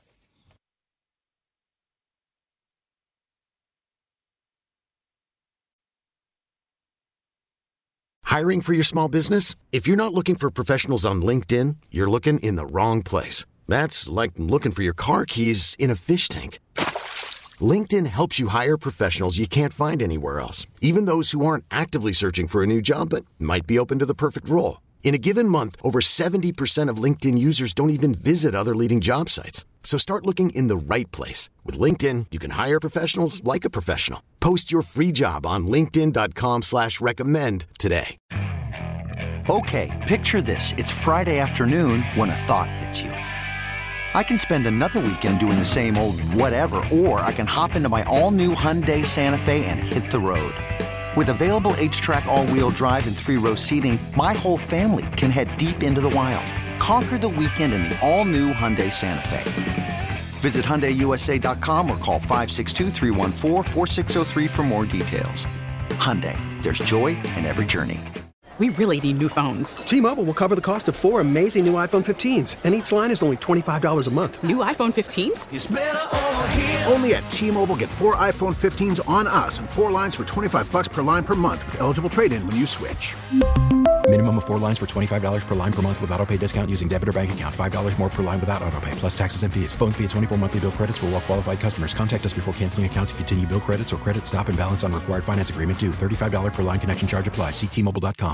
[SPEAKER 2] Hiring for your small business? If you're not looking for professionals on LinkedIn, you're looking in the wrong place. That's like looking for your car keys in a fish tank. LinkedIn helps you hire professionals you can't find anywhere else, even those who aren't actively searching for a new job but might be open to the perfect role. In a given month, over seventy percent of LinkedIn users don't even visit other leading job sites. So start looking in the right place. With LinkedIn, you can hire professionals like a professional. Post your free job on linkedin.com slash recommend today.
[SPEAKER 3] Okay, picture this. It's Friday afternoon when a thought hits you. I can spend another weekend doing the same old whatever, or I can hop into my all-new Hyundai Santa Fe and hit the road. With available H-Track all-wheel drive and three-row seating, my whole family can head deep into the wild. Conquer the weekend in the all-new Hyundai Santa Fe. Visit Hyundai U S A dot com or call five six two, three one four, four six zero three for more details. Hyundai, there's joy in every journey.
[SPEAKER 8] We really need new phones.
[SPEAKER 10] T-Mobile will cover the cost of four amazing new iPhone fifteens, and each line is only twenty-five dollars a month.
[SPEAKER 8] New iPhone fifteens?
[SPEAKER 11] It's better over here. Only at T-Mobile, get four iPhone fifteens on us and four lines for twenty-five bucks per line per month with eligible trade-in when you switch.
[SPEAKER 12] Minimum of four lines for twenty-five dollars per line per month with autopay discount using debit or bank account. five dollars more per line without autopay, plus taxes and fees. Phone fee at twenty-four monthly bill credits for well-qualified customers. Contact us before canceling account to continue bill credits or credit stop and balance on required finance agreement due. thirty-five dollars per line connection charge applies. See T Mobile dot com.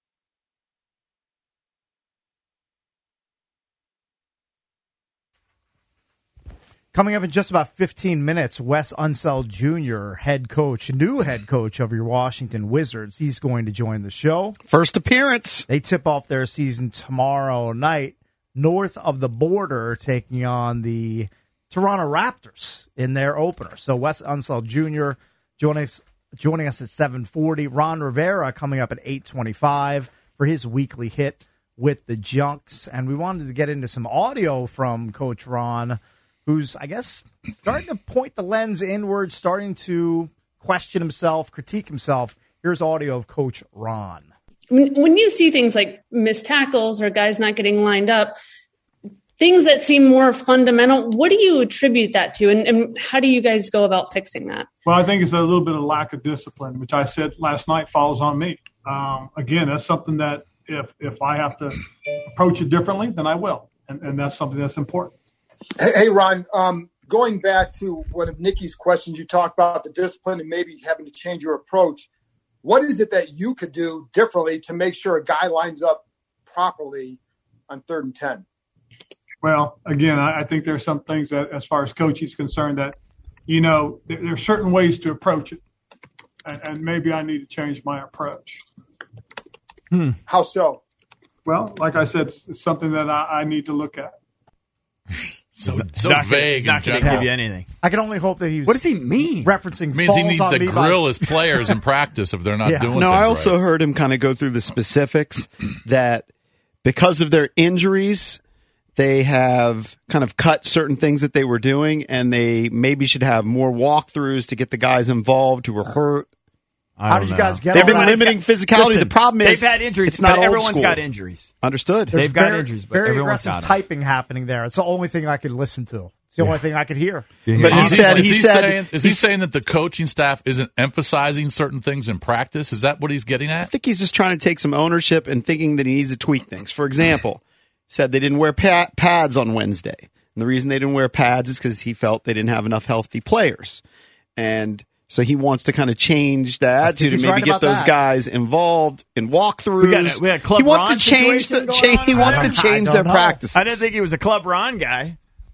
[SPEAKER 4] Coming up in just about fifteen minutes, Wes Unseld Junior, head coach, new head coach of your Washington Wizards. He's going to join the show.
[SPEAKER 5] First appearance.
[SPEAKER 4] They tip off their season tomorrow night, north of the border, taking on the Toronto Raptors in their opener. So Wes Unseld Junior joining us, joining us at seven forty. Ron Rivera coming up at eight twenty-five for his weekly hit with the Junks. And we wanted to get into some audio from Coach Ron, who's, I guess, starting to point the lens inward, starting to question himself, critique himself. Here's audio of Coach Ron.
[SPEAKER 13] When, when you see things like missed tackles or guys not getting lined up, things that seem more fundamental, what do you attribute that to, and, and how do you guys go about fixing that?
[SPEAKER 14] Well, I think it's a little bit of lack of discipline, which I said last night falls on me. Um, again, that's something that if if I have to approach it differently, then I will, and, and that's something that's important.
[SPEAKER 15] Hey, hey Ron, um, going back to one of Nikki's questions, you talked about the discipline and maybe having to change your approach. What is it that you could do differently to make sure a guy lines up properly on third and ten?
[SPEAKER 14] Well, again, I, I think there's some things that, as far as coaching is concerned, that, you know, there, there are certain ways to approach it, and, and maybe I need to change my approach.
[SPEAKER 15] Hmm. How so?
[SPEAKER 14] Well, like I said, it's, it's something that I, I need to look at.
[SPEAKER 6] So,
[SPEAKER 7] It's
[SPEAKER 6] so
[SPEAKER 7] not gonna-
[SPEAKER 6] vague
[SPEAKER 7] it's not
[SPEAKER 6] and
[SPEAKER 7] gonna
[SPEAKER 6] general.
[SPEAKER 7] give you anything.
[SPEAKER 4] I can only hope that he's.
[SPEAKER 7] What does he mean?
[SPEAKER 4] Referencing
[SPEAKER 6] It means
[SPEAKER 4] falls
[SPEAKER 6] he needs
[SPEAKER 4] on
[SPEAKER 6] to
[SPEAKER 4] me by-
[SPEAKER 6] grill his players in practice if they're not
[SPEAKER 4] Yeah.
[SPEAKER 6] doing
[SPEAKER 5] No,
[SPEAKER 6] things
[SPEAKER 5] I also
[SPEAKER 6] right.
[SPEAKER 5] heard him kind of go through the specifics that because of their injuries, they have kind of cut certain things that they were doing, and they maybe should have more walkthroughs to get the guys involved who were hurt.
[SPEAKER 7] I
[SPEAKER 4] How
[SPEAKER 7] don't
[SPEAKER 4] did you
[SPEAKER 7] know.
[SPEAKER 4] guys get
[SPEAKER 5] They've
[SPEAKER 4] all
[SPEAKER 5] been
[SPEAKER 4] that?
[SPEAKER 5] limiting physicality.
[SPEAKER 7] Listen,
[SPEAKER 5] the problem is
[SPEAKER 7] they've had injuries,
[SPEAKER 5] it's not
[SPEAKER 7] but
[SPEAKER 5] old
[SPEAKER 7] everyone's
[SPEAKER 5] school.
[SPEAKER 7] got injuries.
[SPEAKER 5] Understood.
[SPEAKER 4] There's
[SPEAKER 7] They've got
[SPEAKER 4] very,
[SPEAKER 7] injuries, but
[SPEAKER 4] very
[SPEAKER 7] everyone's
[SPEAKER 4] aggressive
[SPEAKER 7] got 'em.
[SPEAKER 4] typing happening there. It's the only thing I could listen to. It's the only thing I could hear.
[SPEAKER 5] But he
[SPEAKER 6] Is
[SPEAKER 5] said
[SPEAKER 6] is
[SPEAKER 5] he
[SPEAKER 6] he
[SPEAKER 5] said
[SPEAKER 6] saying, is he saying that the coaching staff isn't emphasizing certain things in practice? Is that what he's getting
[SPEAKER 5] I
[SPEAKER 6] at?
[SPEAKER 5] think he's just trying to take some ownership and thinking that he needs to tweak things. For example, said they didn't wear pa- pads on Wednesday. And the reason they didn't wear pads is because he felt they didn't have enough healthy players. And so he wants to kind of change the attitude and
[SPEAKER 4] he's
[SPEAKER 5] maybe
[SPEAKER 4] right
[SPEAKER 5] get
[SPEAKER 4] about
[SPEAKER 5] those
[SPEAKER 4] that.
[SPEAKER 5] guys involved in walkthroughs.
[SPEAKER 7] We got a- we got a Club
[SPEAKER 5] he wants
[SPEAKER 7] Ron
[SPEAKER 5] to change the
[SPEAKER 7] situation
[SPEAKER 5] change.
[SPEAKER 7] going
[SPEAKER 5] He
[SPEAKER 7] on?
[SPEAKER 5] wants
[SPEAKER 7] I
[SPEAKER 5] to
[SPEAKER 7] don't-
[SPEAKER 5] change
[SPEAKER 4] I
[SPEAKER 5] their
[SPEAKER 4] don't know.
[SPEAKER 5] practices.
[SPEAKER 7] I didn't think he was a Club Ron guy.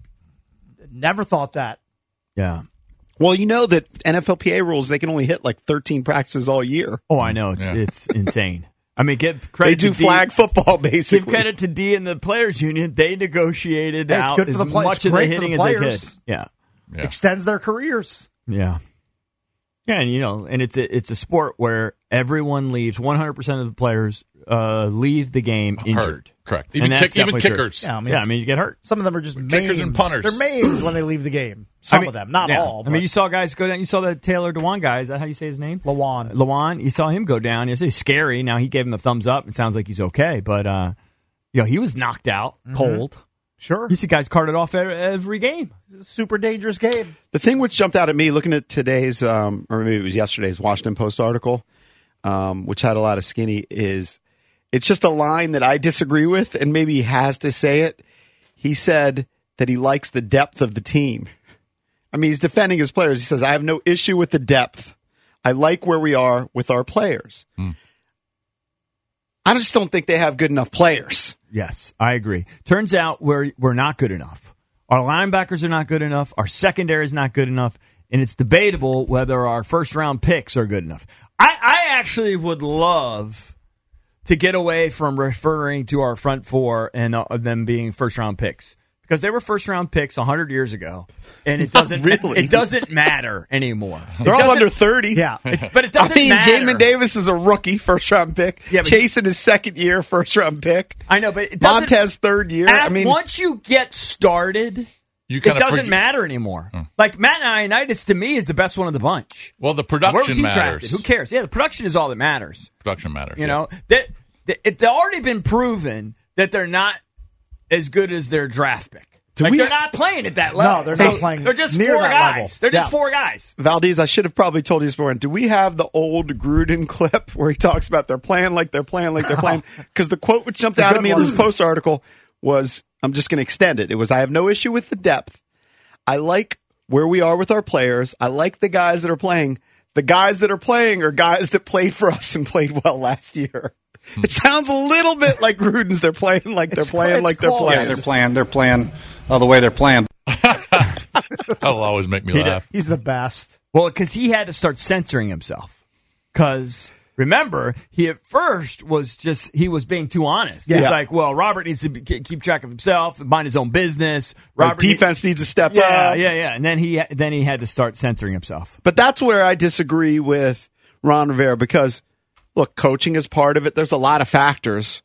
[SPEAKER 4] Never thought that.
[SPEAKER 7] Yeah.
[SPEAKER 5] Well, you know that N F L P A rules, they can only hit like thirteen practices all year.
[SPEAKER 7] Oh, I know. It's
[SPEAKER 6] Yeah.
[SPEAKER 7] it's insane. I mean, give credit
[SPEAKER 5] They do
[SPEAKER 7] to D-
[SPEAKER 5] flag football,
[SPEAKER 7] Give
[SPEAKER 5] basically.
[SPEAKER 7] credit to D and the players union. They negotiated
[SPEAKER 4] Yeah, it's
[SPEAKER 7] out
[SPEAKER 4] good for
[SPEAKER 7] as
[SPEAKER 4] the play-
[SPEAKER 7] much
[SPEAKER 4] it's
[SPEAKER 7] of the
[SPEAKER 4] great for
[SPEAKER 7] hitting
[SPEAKER 4] the
[SPEAKER 7] as they
[SPEAKER 4] players.
[SPEAKER 7] could. Yeah.
[SPEAKER 6] Yeah.
[SPEAKER 4] Extends their careers.
[SPEAKER 7] Yeah. Yeah, and you know, and it's a, it's a sport where everyone leaves. one hundred percent of the players uh, leave the game
[SPEAKER 6] Hurt.
[SPEAKER 7] injured.
[SPEAKER 6] Correct.
[SPEAKER 7] And
[SPEAKER 6] Even,
[SPEAKER 7] that's
[SPEAKER 6] kick, even
[SPEAKER 7] definitely true.
[SPEAKER 6] kickers.
[SPEAKER 4] Yeah, I mean,
[SPEAKER 7] Yeah, I
[SPEAKER 4] it's-
[SPEAKER 7] mean, you get hurt.
[SPEAKER 4] some of them are just
[SPEAKER 6] Kickers
[SPEAKER 4] maimed.
[SPEAKER 6] and punters.
[SPEAKER 4] They're maimed when they leave the game. Some
[SPEAKER 7] I mean,
[SPEAKER 4] of them, not
[SPEAKER 7] yeah.
[SPEAKER 4] all.
[SPEAKER 7] I mean, you saw guys go down. You saw the Taylor Dewan guy. Is that how you say his name?
[SPEAKER 4] Lawan.
[SPEAKER 7] Lawan. You saw him go down. It's scary. Now he gave him a thumbs up. It sounds like he's okay, but uh, you know, he was knocked out cold.
[SPEAKER 4] Sure.
[SPEAKER 7] You see guys carted off every, every game.
[SPEAKER 4] It's a super dangerous game.
[SPEAKER 5] The thing which jumped out at me looking at today's, um, or maybe it was yesterday's Washington Post article, um, which had a lot of skinny, is it's just a line that I disagree with, and maybe he has to say it. He said that he likes the depth of the team. I mean, he's defending his players. He says, I have no issue with the depth. I like where we are with our players.
[SPEAKER 6] Hmm.
[SPEAKER 5] I just don't think they have good enough players.
[SPEAKER 7] Yes, I agree. Turns out we're we're not good enough. Our linebackers are not good enough. Our secondary is not good enough. And it's debatable whether our first round picks are good enough. I, I actually would love to get away from referring to our front four and uh, them being first round picks. because they were first round picks one hundred years ago, and it doesn't
[SPEAKER 5] really.
[SPEAKER 7] it doesn't matter anymore.
[SPEAKER 5] They're
[SPEAKER 7] It
[SPEAKER 5] all
[SPEAKER 7] doesn't-
[SPEAKER 5] under thirty.
[SPEAKER 4] Yeah.
[SPEAKER 7] but it doesn't
[SPEAKER 5] I mean,
[SPEAKER 7] matter.
[SPEAKER 5] Jamin Davis is a rookie, first round pick.
[SPEAKER 7] Yeah, but-
[SPEAKER 5] Chase in his second year, first round pick.
[SPEAKER 7] I know, but it doesn't.
[SPEAKER 5] Montez third year.
[SPEAKER 7] Af-
[SPEAKER 5] I mean,
[SPEAKER 7] once you get started,
[SPEAKER 6] You
[SPEAKER 7] it
[SPEAKER 6] kinda
[SPEAKER 7] doesn't
[SPEAKER 6] forget-
[SPEAKER 7] matter anymore. Like Matt Ioannidis to me is the best one of the bunch.
[SPEAKER 6] Well, the
[SPEAKER 7] Where was
[SPEAKER 6] production
[SPEAKER 7] he
[SPEAKER 6] matters.
[SPEAKER 7] drafted? Who cares? Yeah, the production is all that matters.
[SPEAKER 6] Production matters.
[SPEAKER 7] You
[SPEAKER 6] yeah.
[SPEAKER 7] know that, that it's already been proven that they're not as good as their draft pick. Like
[SPEAKER 5] we-
[SPEAKER 7] they're not playing at that level.
[SPEAKER 4] No, they're not playing
[SPEAKER 7] They're just
[SPEAKER 4] near
[SPEAKER 7] four
[SPEAKER 4] that
[SPEAKER 7] guys.
[SPEAKER 4] level.
[SPEAKER 7] They're just
[SPEAKER 4] Yeah.
[SPEAKER 7] four guys.
[SPEAKER 5] Valdez, I should have probably told you this before. Do we have the old Gruden clip where he talks about they're playing like they're playing like they're playing? Because the quote which jumped
[SPEAKER 4] It's a
[SPEAKER 5] out
[SPEAKER 4] good
[SPEAKER 5] at me in
[SPEAKER 4] one.
[SPEAKER 5] this post article was, I'm just going to extend it. It was, I have no issue with the depth. I like where we are with our players. I like the guys that are playing. The guys that are playing are guys that played for us and played well last year. It sounds a little bit like Gruden's. They're playing like they're
[SPEAKER 4] It's-
[SPEAKER 5] playing
[SPEAKER 4] it's
[SPEAKER 5] like they're
[SPEAKER 4] close.
[SPEAKER 5] playing.
[SPEAKER 16] Yeah, they're playing. They're playing uh, the way they're playing.
[SPEAKER 6] That'll always make me
[SPEAKER 7] He
[SPEAKER 6] laugh.
[SPEAKER 4] He's the best.
[SPEAKER 7] Well, because he had to start censoring himself. Because remember, he at first was just he was being too honest.
[SPEAKER 5] Yeah.
[SPEAKER 7] He's like, well, Robert needs to be, keep track of himself, mind his own business.
[SPEAKER 5] Right,
[SPEAKER 7] Robert
[SPEAKER 5] defense needs to step
[SPEAKER 7] yeah,
[SPEAKER 5] up.
[SPEAKER 7] Yeah, yeah, and then he then he had to start censoring himself.
[SPEAKER 5] But that's where I disagree with Ron Rivera because, look, coaching is part of it. There's a lot of factors.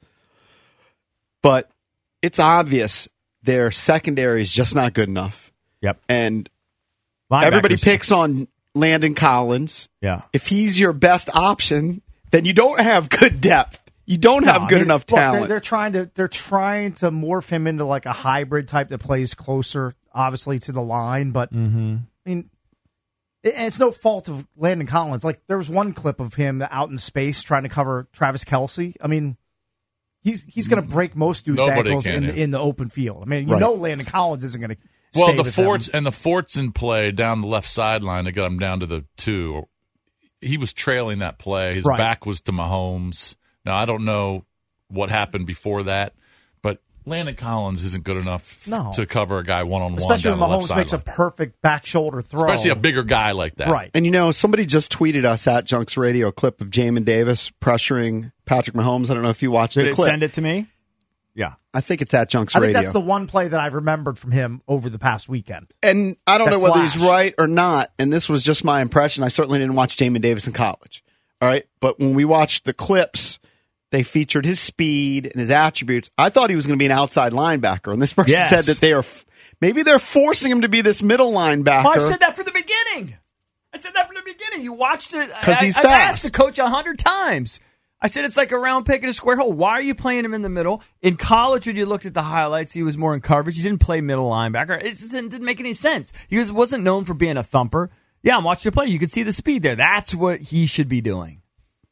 [SPEAKER 5] But it's obvious their secondary is just not good enough.
[SPEAKER 7] Yep.
[SPEAKER 5] And
[SPEAKER 7] Linebackers.
[SPEAKER 5] everybody picks on Landon Collins.
[SPEAKER 7] Yeah.
[SPEAKER 5] If he's your best option, then you don't have good depth. You don't
[SPEAKER 4] No,
[SPEAKER 5] have
[SPEAKER 4] I
[SPEAKER 5] good
[SPEAKER 4] mean,
[SPEAKER 5] enough
[SPEAKER 4] look, they're-
[SPEAKER 5] talent.
[SPEAKER 4] They're, trying to they're trying to morph him into like a hybrid type that plays closer, obviously, to the line. But
[SPEAKER 7] Mm-hmm.
[SPEAKER 4] I mean, it, and it's no fault of Landon Collins. Like there was one clip of him out in space trying to cover Travis Kelce. I mean, he's he's going to break most dudes'
[SPEAKER 6] Nobody
[SPEAKER 4] ankles
[SPEAKER 6] can,
[SPEAKER 4] in,
[SPEAKER 6] yeah.
[SPEAKER 4] the, in the open field. I mean, you
[SPEAKER 5] Right.
[SPEAKER 4] know, Landon Collins isn't going to.
[SPEAKER 6] Well, the forts and the forts in play down the left sideline that got him down to the two. He was trailing that play. His
[SPEAKER 4] Right.
[SPEAKER 6] back was to Mahomes. Now I don't know what happened before that, but Landon Collins isn't good enough
[SPEAKER 4] No.
[SPEAKER 6] to cover a guy one on one
[SPEAKER 4] especially
[SPEAKER 6] down
[SPEAKER 4] when
[SPEAKER 6] the left
[SPEAKER 4] Mahomes makes a
[SPEAKER 6] sideline.
[SPEAKER 4] perfect back shoulder throw.
[SPEAKER 6] Especially a bigger guy like that.
[SPEAKER 4] Right.
[SPEAKER 5] And you know, somebody just tweeted us at Junks Radio a clip of Jamin Davis pressuring Patrick Mahomes. I don't know if you watched
[SPEAKER 7] Did
[SPEAKER 5] the
[SPEAKER 7] it
[SPEAKER 5] clip.
[SPEAKER 7] send it to me? Yeah.
[SPEAKER 5] I think it's at Junks
[SPEAKER 4] I think
[SPEAKER 5] Radio.
[SPEAKER 4] that's the one play that I remembered from him over the past weekend.
[SPEAKER 5] And I don't
[SPEAKER 4] That
[SPEAKER 5] know whether
[SPEAKER 4] flash.
[SPEAKER 5] he's right or not. And this was just my impression. I certainly didn't watch Jamin Davis in college. All right. But when we watched the clips, they featured his speed and his attributes. I thought he was going to be an outside linebacker. And this person
[SPEAKER 7] Yes.
[SPEAKER 5] said that they are, maybe they're forcing him to be this middle linebacker.
[SPEAKER 7] Well, I said that from the beginning. I said that from the beginning. You watched it.
[SPEAKER 5] 'Cause
[SPEAKER 7] I-
[SPEAKER 5] he's
[SPEAKER 7] I've
[SPEAKER 5] fast.
[SPEAKER 7] asked the coach a hundred times. I said it's like a round peg in a square hole. Why are you playing him in the middle? In college, when you looked at the highlights, he was more in coverage. He didn't play middle linebacker. It just didn't, didn't make any sense. He was, wasn't known for being a thumper. Yeah, I'm watching the play. You could see the speed there. That's what he should be doing.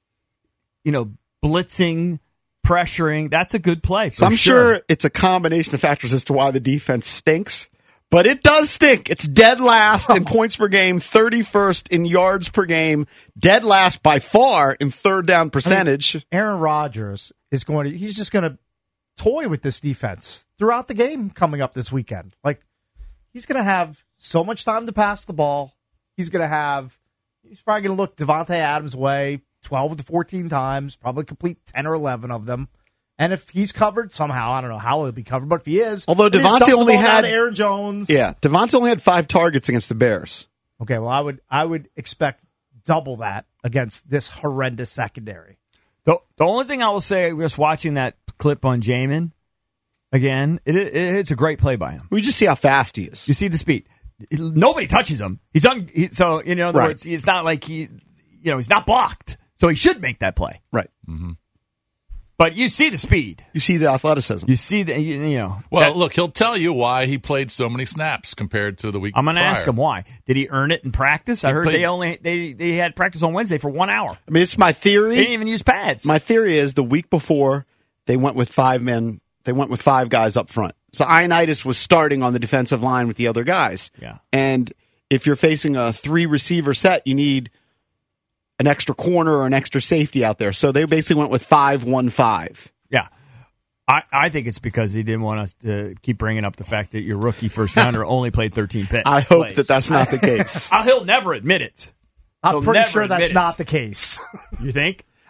[SPEAKER 7] You know, blitzing, pressuring. That's a good play. For
[SPEAKER 5] So I'm
[SPEAKER 7] sure.
[SPEAKER 5] sure it's a combination of factors as to why the defense stinks. But it does stink. It's dead last in points per game, thirty-first in yards per game, dead last by far in third down percentage.
[SPEAKER 4] I mean, Aaron Rodgers is going to, he's just going to toy with this defense throughout the game coming up this weekend. Like, he's going to have so much time to pass the ball. He's going to have, he's probably going to look Devontae Adams' way twelve to fourteen times, probably complete ten or eleven of them. And if he's covered somehow, I don't know how he'll be covered, but if he is,
[SPEAKER 5] Although
[SPEAKER 4] then he just
[SPEAKER 5] Devontae
[SPEAKER 4] dumps the
[SPEAKER 5] only
[SPEAKER 4] ball down
[SPEAKER 5] had-
[SPEAKER 4] to Aaron Jones.
[SPEAKER 5] Yeah, Devontae only had five targets against the Bears.
[SPEAKER 4] Okay, well, I would I would expect double that against this horrendous secondary.
[SPEAKER 7] The, the only thing I will say, just watching that clip on Jamin, again, it, it, it's a great play by him.
[SPEAKER 5] We just see how fast he is.
[SPEAKER 7] You see the speed. Nobody touches him. He's un, he, so you know. In other
[SPEAKER 5] Right.
[SPEAKER 7] words, it's not like he, you know, he's not blocked. So he should make that play.
[SPEAKER 5] Right.
[SPEAKER 6] Mm-hmm.
[SPEAKER 7] But you see the speed.
[SPEAKER 5] You see the athleticism.
[SPEAKER 7] You see the you, you know.
[SPEAKER 6] Well,
[SPEAKER 7] that-
[SPEAKER 6] look, he'll tell you why he played so many snaps compared to the week
[SPEAKER 7] I'm going to
[SPEAKER 6] prior.
[SPEAKER 7] ask him why. Did he earn it in practice? I
[SPEAKER 6] He
[SPEAKER 7] heard
[SPEAKER 6] played-
[SPEAKER 7] they only they they had practice on Wednesday for one hour.
[SPEAKER 5] I mean, it's my theory.
[SPEAKER 7] They didn't even use pads.
[SPEAKER 5] My theory is the week before they went with five men. They went with five guys up front. So Ioannidis was starting on the defensive line with the other guys.
[SPEAKER 7] Yeah.
[SPEAKER 5] And if you're facing a three receiver set, you need an extra corner or an extra safety out there. So they basically went with five, one, five.
[SPEAKER 7] Yeah. I, I think it's because he didn't want us to keep bringing up the fact that your rookie first rounder only played thirteen pit
[SPEAKER 5] I hope
[SPEAKER 7] plays.
[SPEAKER 5] that that's not the case.
[SPEAKER 7] Uh, he'll never admit it.
[SPEAKER 4] I'm
[SPEAKER 7] He'll
[SPEAKER 4] pretty
[SPEAKER 7] never
[SPEAKER 4] sure that's
[SPEAKER 7] admit it.
[SPEAKER 4] not the case.
[SPEAKER 7] You think?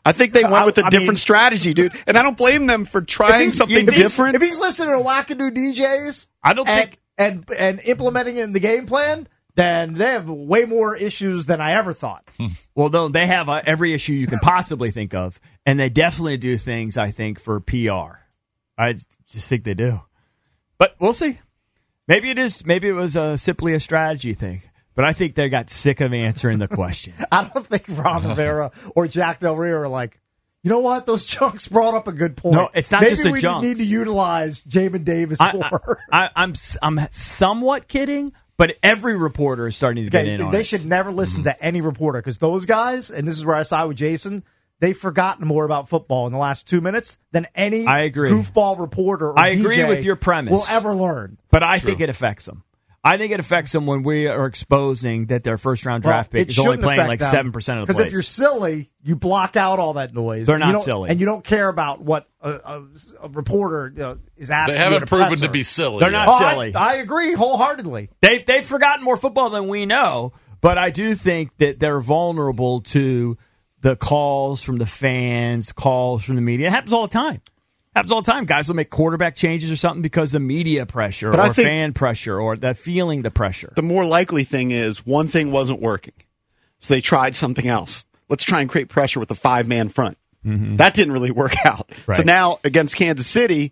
[SPEAKER 5] I think they went with a
[SPEAKER 4] I
[SPEAKER 5] different
[SPEAKER 4] mean-
[SPEAKER 5] strategy, dude. And I don't blame them for trying
[SPEAKER 4] If he-
[SPEAKER 5] something
[SPEAKER 4] if he's-
[SPEAKER 5] different.
[SPEAKER 4] If he's listening to wackadoo D Js,
[SPEAKER 7] I don't
[SPEAKER 4] and,
[SPEAKER 7] think-
[SPEAKER 4] and and implementing it in the game plan, then they have way more issues than I ever thought.
[SPEAKER 7] Well, no, they have uh, every issue you can possibly think of, and they definitely do things, I think, for P R. I just think they do. But we'll see. Maybe it is. Maybe it was uh, simply a strategy thing. But I think they got sick of answering the question.
[SPEAKER 4] I don't think Ron Rivera or Jack Del Rio are like, you know what? Those Junks brought up a good point.
[SPEAKER 7] No, it's not
[SPEAKER 4] Maybe
[SPEAKER 7] just the
[SPEAKER 4] we
[SPEAKER 7] Junks.
[SPEAKER 4] need to utilize Jamin Davis
[SPEAKER 7] I,
[SPEAKER 4] more.
[SPEAKER 7] I, I, I'm I'm somewhat kidding, but every reporter is starting to get
[SPEAKER 4] Okay,
[SPEAKER 7] in on
[SPEAKER 4] they
[SPEAKER 7] it.
[SPEAKER 4] should never listen to any reporter because those guys, and this is where I side with Jason, they've forgotten more about football in the last two minutes than any
[SPEAKER 7] I agree.
[SPEAKER 4] goofball reporter or
[SPEAKER 7] I
[SPEAKER 4] D J
[SPEAKER 7] agree with your premise.
[SPEAKER 4] will ever learn.
[SPEAKER 7] But I think it affects them. I think it affects them when we are exposing that their first round draft
[SPEAKER 4] Well,
[SPEAKER 7] pick
[SPEAKER 4] it
[SPEAKER 7] is only
[SPEAKER 4] shouldn't
[SPEAKER 7] playing
[SPEAKER 4] affect
[SPEAKER 7] like
[SPEAKER 4] them,
[SPEAKER 7] seven percent of the
[SPEAKER 4] Because
[SPEAKER 7] plays.
[SPEAKER 4] if you're silly, you block out all that noise.
[SPEAKER 7] They're
[SPEAKER 4] You
[SPEAKER 7] not
[SPEAKER 4] don't-
[SPEAKER 7] silly.
[SPEAKER 4] and you don't care about what a, a, a reporter you know, is asking.
[SPEAKER 6] They
[SPEAKER 4] you
[SPEAKER 6] haven't
[SPEAKER 4] at a
[SPEAKER 6] proven
[SPEAKER 4] presser.
[SPEAKER 6] to be silly.
[SPEAKER 7] They're
[SPEAKER 6] yet.
[SPEAKER 7] not
[SPEAKER 4] Oh, I-
[SPEAKER 7] silly.
[SPEAKER 4] I, agree wholeheartedly.
[SPEAKER 7] They've, they've forgotten more football than we know, but I do think that they're vulnerable to the calls from the fans, calls from the media. It happens all the time. Happens all the time. Guys will make quarterback changes or something because of media pressure
[SPEAKER 5] But I
[SPEAKER 7] or
[SPEAKER 5] think-
[SPEAKER 7] fan pressure or that feeling the pressure.
[SPEAKER 5] The more likely thing is one thing wasn't working. So they tried something else. Let's try and create pressure with a five-man front.
[SPEAKER 7] Mm-hmm.
[SPEAKER 5] That didn't really work out. So
[SPEAKER 7] Right.
[SPEAKER 5] now against Kansas City,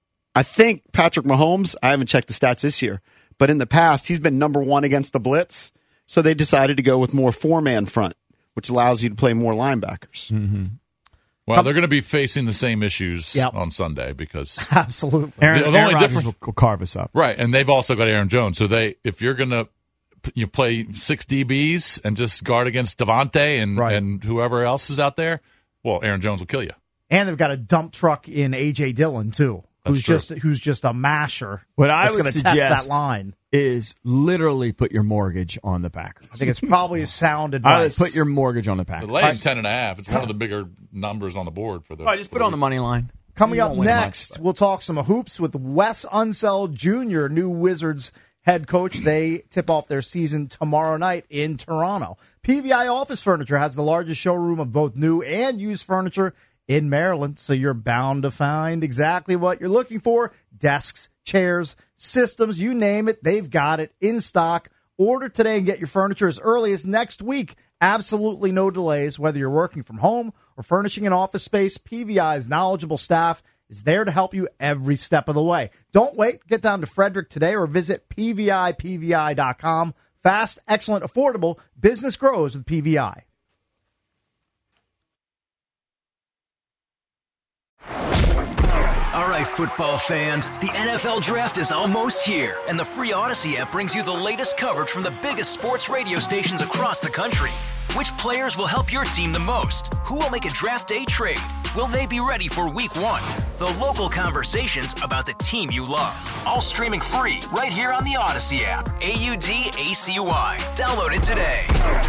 [SPEAKER 5] I think Patrick Mahomes, I haven't checked the stats this year, but in the past, he's been number one against the blitz. So they decided to go with more four-man front, which allows you to play more linebackers.
[SPEAKER 7] Mm-hmm.
[SPEAKER 6] Well, they're going to be facing the same issues
[SPEAKER 4] Yep.
[SPEAKER 6] on Sunday because
[SPEAKER 4] Absolutely.
[SPEAKER 7] Aaron,
[SPEAKER 6] The- the
[SPEAKER 7] Aaron
[SPEAKER 6] only
[SPEAKER 7] Rodgers
[SPEAKER 6] difference-
[SPEAKER 7] will, will carve us up.
[SPEAKER 6] right, and they've also got Aaron Jones. So they, if you're going to you play six D Bs and just guard against Devontae and
[SPEAKER 4] Right.
[SPEAKER 6] and whoever else is out there, well, Aaron Jones will kill you.
[SPEAKER 4] And they've got a dump truck in A J Dillon too, who's
[SPEAKER 6] true.
[SPEAKER 4] just who's just a masher.
[SPEAKER 7] What I
[SPEAKER 4] that's
[SPEAKER 7] would
[SPEAKER 4] going to
[SPEAKER 7] suggest
[SPEAKER 4] test that line.
[SPEAKER 7] is literally put your mortgage on the Packers.
[SPEAKER 4] I think it's probably a sound
[SPEAKER 7] I would
[SPEAKER 4] advice.
[SPEAKER 7] put your mortgage on the
[SPEAKER 6] They're
[SPEAKER 7] Packers.
[SPEAKER 6] laying ten and a half. It's one of the bigger numbers on the board for the.
[SPEAKER 7] I just put it on the money line.
[SPEAKER 4] Coming
[SPEAKER 7] You
[SPEAKER 4] up
[SPEAKER 7] won't win much.
[SPEAKER 4] next, we'll talk some hoops with Wes Unseld Junior, new Wizards head coach. They tip off their season tomorrow night in Toronto. P V I Office Furniture has the largest showroom of both new and used furniture in Maryland, so you're bound to find exactly what you're looking for. Desks, chairs, systems, you name it, they've got it in stock. Order today and get your furniture as early as next week. Absolutely no delays, whether you're working from home or furnishing an office space. P V I's knowledgeable staff is there to help you every step of the way. Don't wait. Get down to Frederick today or visit P V I P V I dot com. Fast, excellent, affordable. Business grows with P V I.
[SPEAKER 17] All right, football fans, the N F L Draft is almost here, and the free Odyssey app brings you the latest coverage from the biggest sports radio stations across the country. Which players will help your team the most? Who will make a draft day trade? Will they be ready for week one? The local conversations about the team you love. All streaming free right here on the Odyssey app. A U D A C Y. Download it today.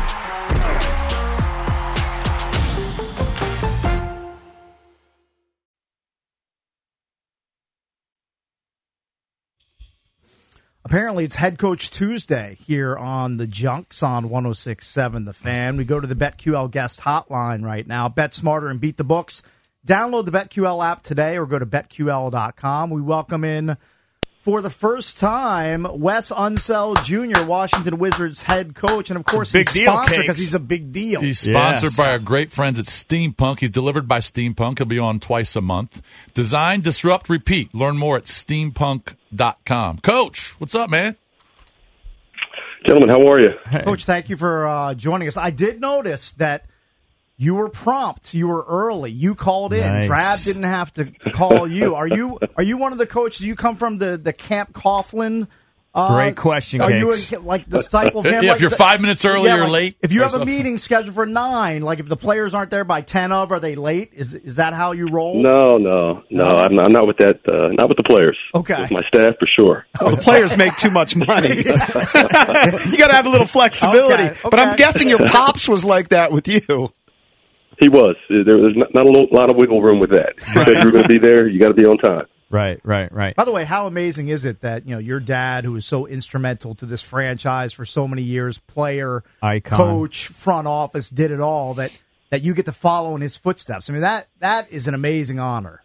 [SPEAKER 4] Apparently, it's Head Coach Tuesday here on the Junks on one oh six point seven The Fan. We go to the BetQL guest hotline right now. Bet smarter and beat the books. Download the BetQL app today or go to bet Q L dot com. We welcome in, for the first time, Wes Unseld Junior, Washington Wizards head coach. And, of course,
[SPEAKER 7] Big
[SPEAKER 4] he's
[SPEAKER 7] deal,
[SPEAKER 4] sponsored
[SPEAKER 7] Cakes.
[SPEAKER 4] because he's a big deal.
[SPEAKER 6] He's sponsored
[SPEAKER 7] Yes.
[SPEAKER 6] by our great friends at Steampunk. He's delivered by Steampunk. He'll be on twice a month. Design, disrupt, repeat. Learn more at steampunk dot com. Coach, what's up, man?
[SPEAKER 18] Gentlemen, how are you?
[SPEAKER 4] Coach, thank you for uh, joining us. I did notice that you were prompt. You were early. You called in.
[SPEAKER 7] Nice.
[SPEAKER 4] Drab didn't have to, to call you. Are you Are you one of the coaches? Do you come from the, the Camp Coughlin? Uh,
[SPEAKER 7] Great question,
[SPEAKER 4] Are
[SPEAKER 7] Cakes.
[SPEAKER 4] you a, like the disciple of him?
[SPEAKER 6] Yeah,
[SPEAKER 4] like
[SPEAKER 6] if you're
[SPEAKER 4] the-
[SPEAKER 6] five minutes early
[SPEAKER 4] yeah,
[SPEAKER 6] or
[SPEAKER 4] like,
[SPEAKER 6] late
[SPEAKER 4] If you
[SPEAKER 6] or
[SPEAKER 4] have a
[SPEAKER 6] something.
[SPEAKER 4] meeting scheduled for nine, like if the players aren't there by ten of, are they late? Is is that how you roll?
[SPEAKER 18] No, no, no. I'm not, I'm not with that. Uh, not with the players.
[SPEAKER 4] Okay.
[SPEAKER 18] With my staff for sure.
[SPEAKER 5] Well, the players make too much money. you got to have a little flexibility.
[SPEAKER 4] Okay,
[SPEAKER 5] But I'm
[SPEAKER 4] okay.
[SPEAKER 5] guessing your pops was like that with you.
[SPEAKER 18] He was. There, there's not, not a lo- lot of wiggle room with that. You said you're going to be there. You got to be on time.
[SPEAKER 7] Right, right, right.
[SPEAKER 4] By the way, how amazing is it that you know your dad, who was so instrumental to this franchise for so many years, player,
[SPEAKER 7] Icon.
[SPEAKER 4] coach, front office, did it all, that that you get to follow in his footsteps. I mean, that that is an amazing honor.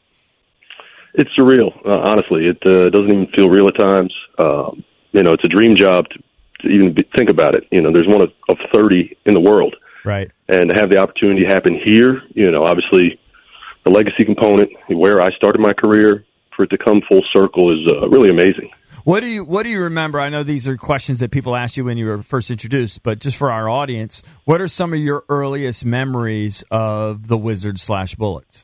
[SPEAKER 18] It's surreal, uh, honestly. It uh, doesn't even feel real at times. Um, you know, it's a dream job to, to even be, think about it. You know, there's one of, of thirty in the world.
[SPEAKER 7] Right.
[SPEAKER 18] And to have the opportunity happen here, you know, obviously the legacy component, where I started my career, for it to come full circle is uh, really amazing.
[SPEAKER 7] What do you What do you remember? I know these are questions that people asked you when you were first introduced, but just for our audience, what are some of your earliest memories of the Wizards slash Bullets?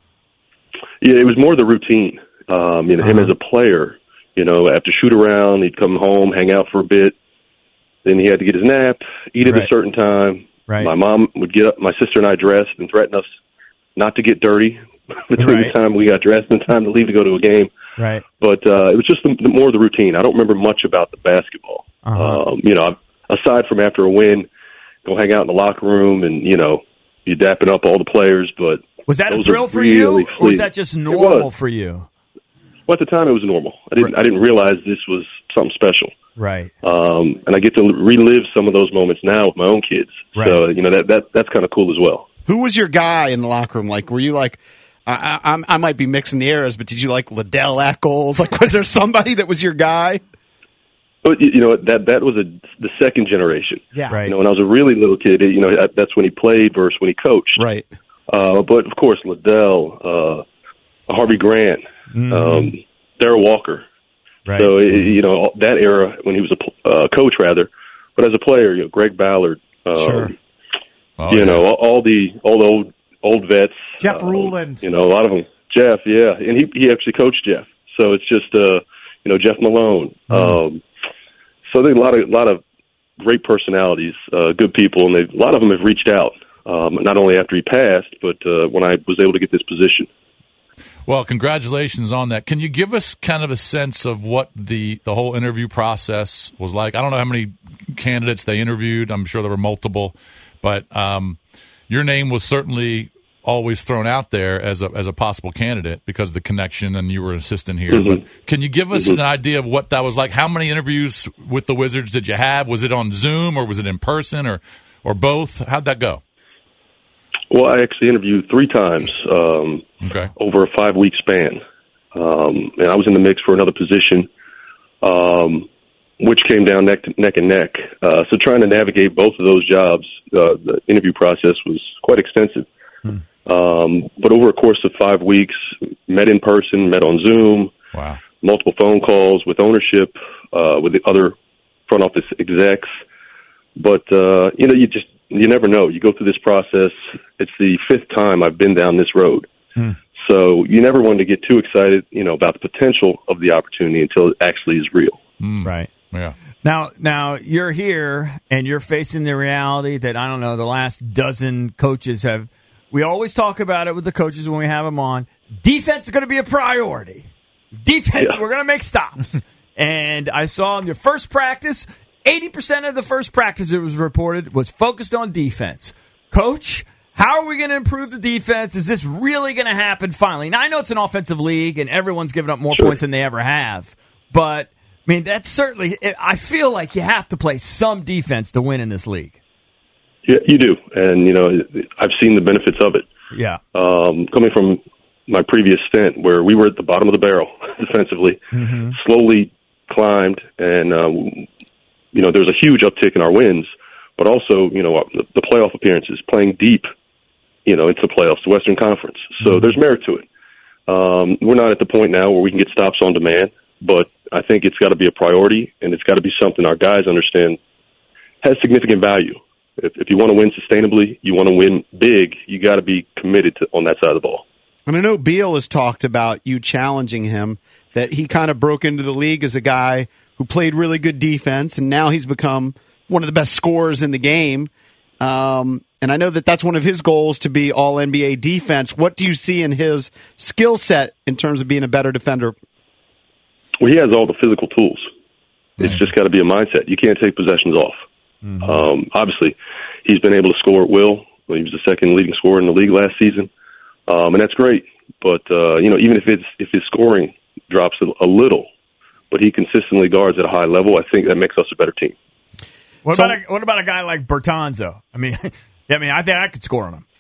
[SPEAKER 18] Yeah, it was more the routine. Um, you know, uh-huh. him as a player, you know, after shoot around, he'd come home, hang out for a bit. Then he had to get his nap, eat at right. a certain time.
[SPEAKER 7] Right.
[SPEAKER 18] My mom would get up, my sister and I dressed and threaten us not to get dirty between
[SPEAKER 7] right.
[SPEAKER 18] the time we got dressed and the time to leave to go to a game.
[SPEAKER 7] Right.
[SPEAKER 18] But uh, it was just the, the more the routine. I don't remember much about the basketball.
[SPEAKER 7] Uh-huh.
[SPEAKER 18] Um, you know, aside from after a win, go hang out in the locker room and, you know, you're dapping up all the players. But
[SPEAKER 7] was that a
[SPEAKER 18] those
[SPEAKER 7] thrill
[SPEAKER 18] are
[SPEAKER 7] for
[SPEAKER 18] really
[SPEAKER 7] you,
[SPEAKER 18] fleeting.
[SPEAKER 7] or was that just normal for you?
[SPEAKER 18] Well, at the time, it was normal. I didn't.
[SPEAKER 7] Right.
[SPEAKER 18] I didn't realize this was something special.
[SPEAKER 7] Right.
[SPEAKER 18] Um, and I get to relive some of those moments now with my own kids.
[SPEAKER 7] Right.
[SPEAKER 18] So you know that that that's kind of cool as well.
[SPEAKER 5] Who was your guy in the locker room? Like, were you like, I, I, I might be mixing the eras, but did you like Liddell Eccles? Like, was there somebody that was your guy?
[SPEAKER 18] But you know that that was a the second generation.
[SPEAKER 4] Yeah.
[SPEAKER 7] Right.
[SPEAKER 18] You know, when I was a really little kid, you know, that's when he played versus when he coached.
[SPEAKER 5] Right.
[SPEAKER 18] Uh, but of course, Liddell, uh, Harvey Grant,
[SPEAKER 7] Mm-hmm.
[SPEAKER 18] um, Darrell Walker.
[SPEAKER 7] Right.
[SPEAKER 18] So you know that era when he was a uh, coach, rather, but as a player, you know, Greg Ballard. Um,
[SPEAKER 5] Sure.
[SPEAKER 6] Oh,
[SPEAKER 18] you
[SPEAKER 6] yeah.
[SPEAKER 18] know, all, all the all the old old vets.
[SPEAKER 4] Jeff
[SPEAKER 18] uh,
[SPEAKER 4] Ruland.
[SPEAKER 18] You know, a lot of them. Jeff, yeah, and he he actually coached Jeff. So it's just uh, you know, Jeff Malone.
[SPEAKER 7] Mm-hmm.
[SPEAKER 18] Um, so there's a lot of a lot of great personalities, uh, good people, and they, a lot of them have reached out. Um, not only after he passed, but uh, when I was able to get this position.
[SPEAKER 6] Well, congratulations on that. Can you give us kind of a sense of what the, the whole interview process was like? I don't know how many candidates they interviewed. I'm sure there were multiple. But um, your name was certainly always thrown out there as a as a possible candidate because of the connection, and you were an assistant here.
[SPEAKER 18] Mm-hmm.
[SPEAKER 6] But can you give us
[SPEAKER 18] Mm-hmm.
[SPEAKER 6] an idea of what that was like? How many interviews with the Wizards did you have? Was it on Zoom or was it in person or, or both? How'd that go?
[SPEAKER 18] Well, I actually interviewed three times um,
[SPEAKER 6] okay.
[SPEAKER 18] over a five-week span. Um, and I was in the mix for another position, um, which came down neck, to, neck and neck. Uh, so trying to navigate both of those jobs, uh, the interview process was quite extensive.
[SPEAKER 7] Hmm.
[SPEAKER 18] Um, but over a course of five weeks, met in person, met on Zoom,
[SPEAKER 6] Wow.
[SPEAKER 18] multiple phone calls with ownership, uh, with the other front office execs. But, uh, you know, you just, you never know. You go through this process. It's the fifth time I've been down this road.
[SPEAKER 7] Hmm.
[SPEAKER 18] So you never want to get too excited, you know, about the potential of the opportunity until it actually is real.
[SPEAKER 6] Mm.
[SPEAKER 7] Right.
[SPEAKER 6] Yeah.
[SPEAKER 7] Now, now you're here and you're facing the reality that, I don't know, the last dozen coaches have. We always talk about it with the coaches when we have them on. Defense is going to be a priority. Defense,
[SPEAKER 18] Yeah.
[SPEAKER 7] we're going to make stops. And I saw in your first practice, eighty percent of the first practice it was reported was focused on defense. Coach, how are we going to improve the defense? Is this really going to happen finally? Now, I know it's an offensive league and everyone's given up more
[SPEAKER 18] Sure.
[SPEAKER 7] points than they ever have. But, I mean, that's certainly – I feel like you have to play some defense to win in this league.
[SPEAKER 18] Yeah, you do. And, you know, I've seen the benefits of it.
[SPEAKER 7] Yeah.
[SPEAKER 18] Um, coming from my previous stint where we were at the bottom of the barrel defensively,
[SPEAKER 7] Mm-hmm.
[SPEAKER 18] slowly climbed, and, um, you know, there's a huge uptick in our wins, but also, you know, the, the playoff appearances, playing deep, you know, into the playoffs, the Western Conference. So
[SPEAKER 7] Mm-hmm.
[SPEAKER 18] there's merit to it. Um, we're not at the point now where we can get stops on demand, but I think it's got to be a priority, and it's got to be something our guys understand has significant value. If, if you want to win sustainably, you want to win big, you got to be committed to, on that side of the ball.
[SPEAKER 5] And I know Beal has talked about you challenging him, that he kind of broke into the league as a guy who played really good defense, and now he's become one of the best scorers in the game. Um, and I know that that's one of his goals, to be all N B A defense. What do you see in his skill set in terms of being a better defender?
[SPEAKER 18] Well, he has all the physical tools. It's just got to be a mindset. You can't take possessions off.
[SPEAKER 7] Mm-hmm.
[SPEAKER 18] Um, obviously, he's been able to score at will. He was the second leading scorer in the league last season, um, and that's great. But uh, you know, even if it's if his scoring drops a, a little, but he consistently guards at a high level, I think that makes us a better team.
[SPEAKER 7] What
[SPEAKER 5] So-
[SPEAKER 7] about a, what about a guy like Bertanzo? I mean, Yeah, I mean, I think I could score on him.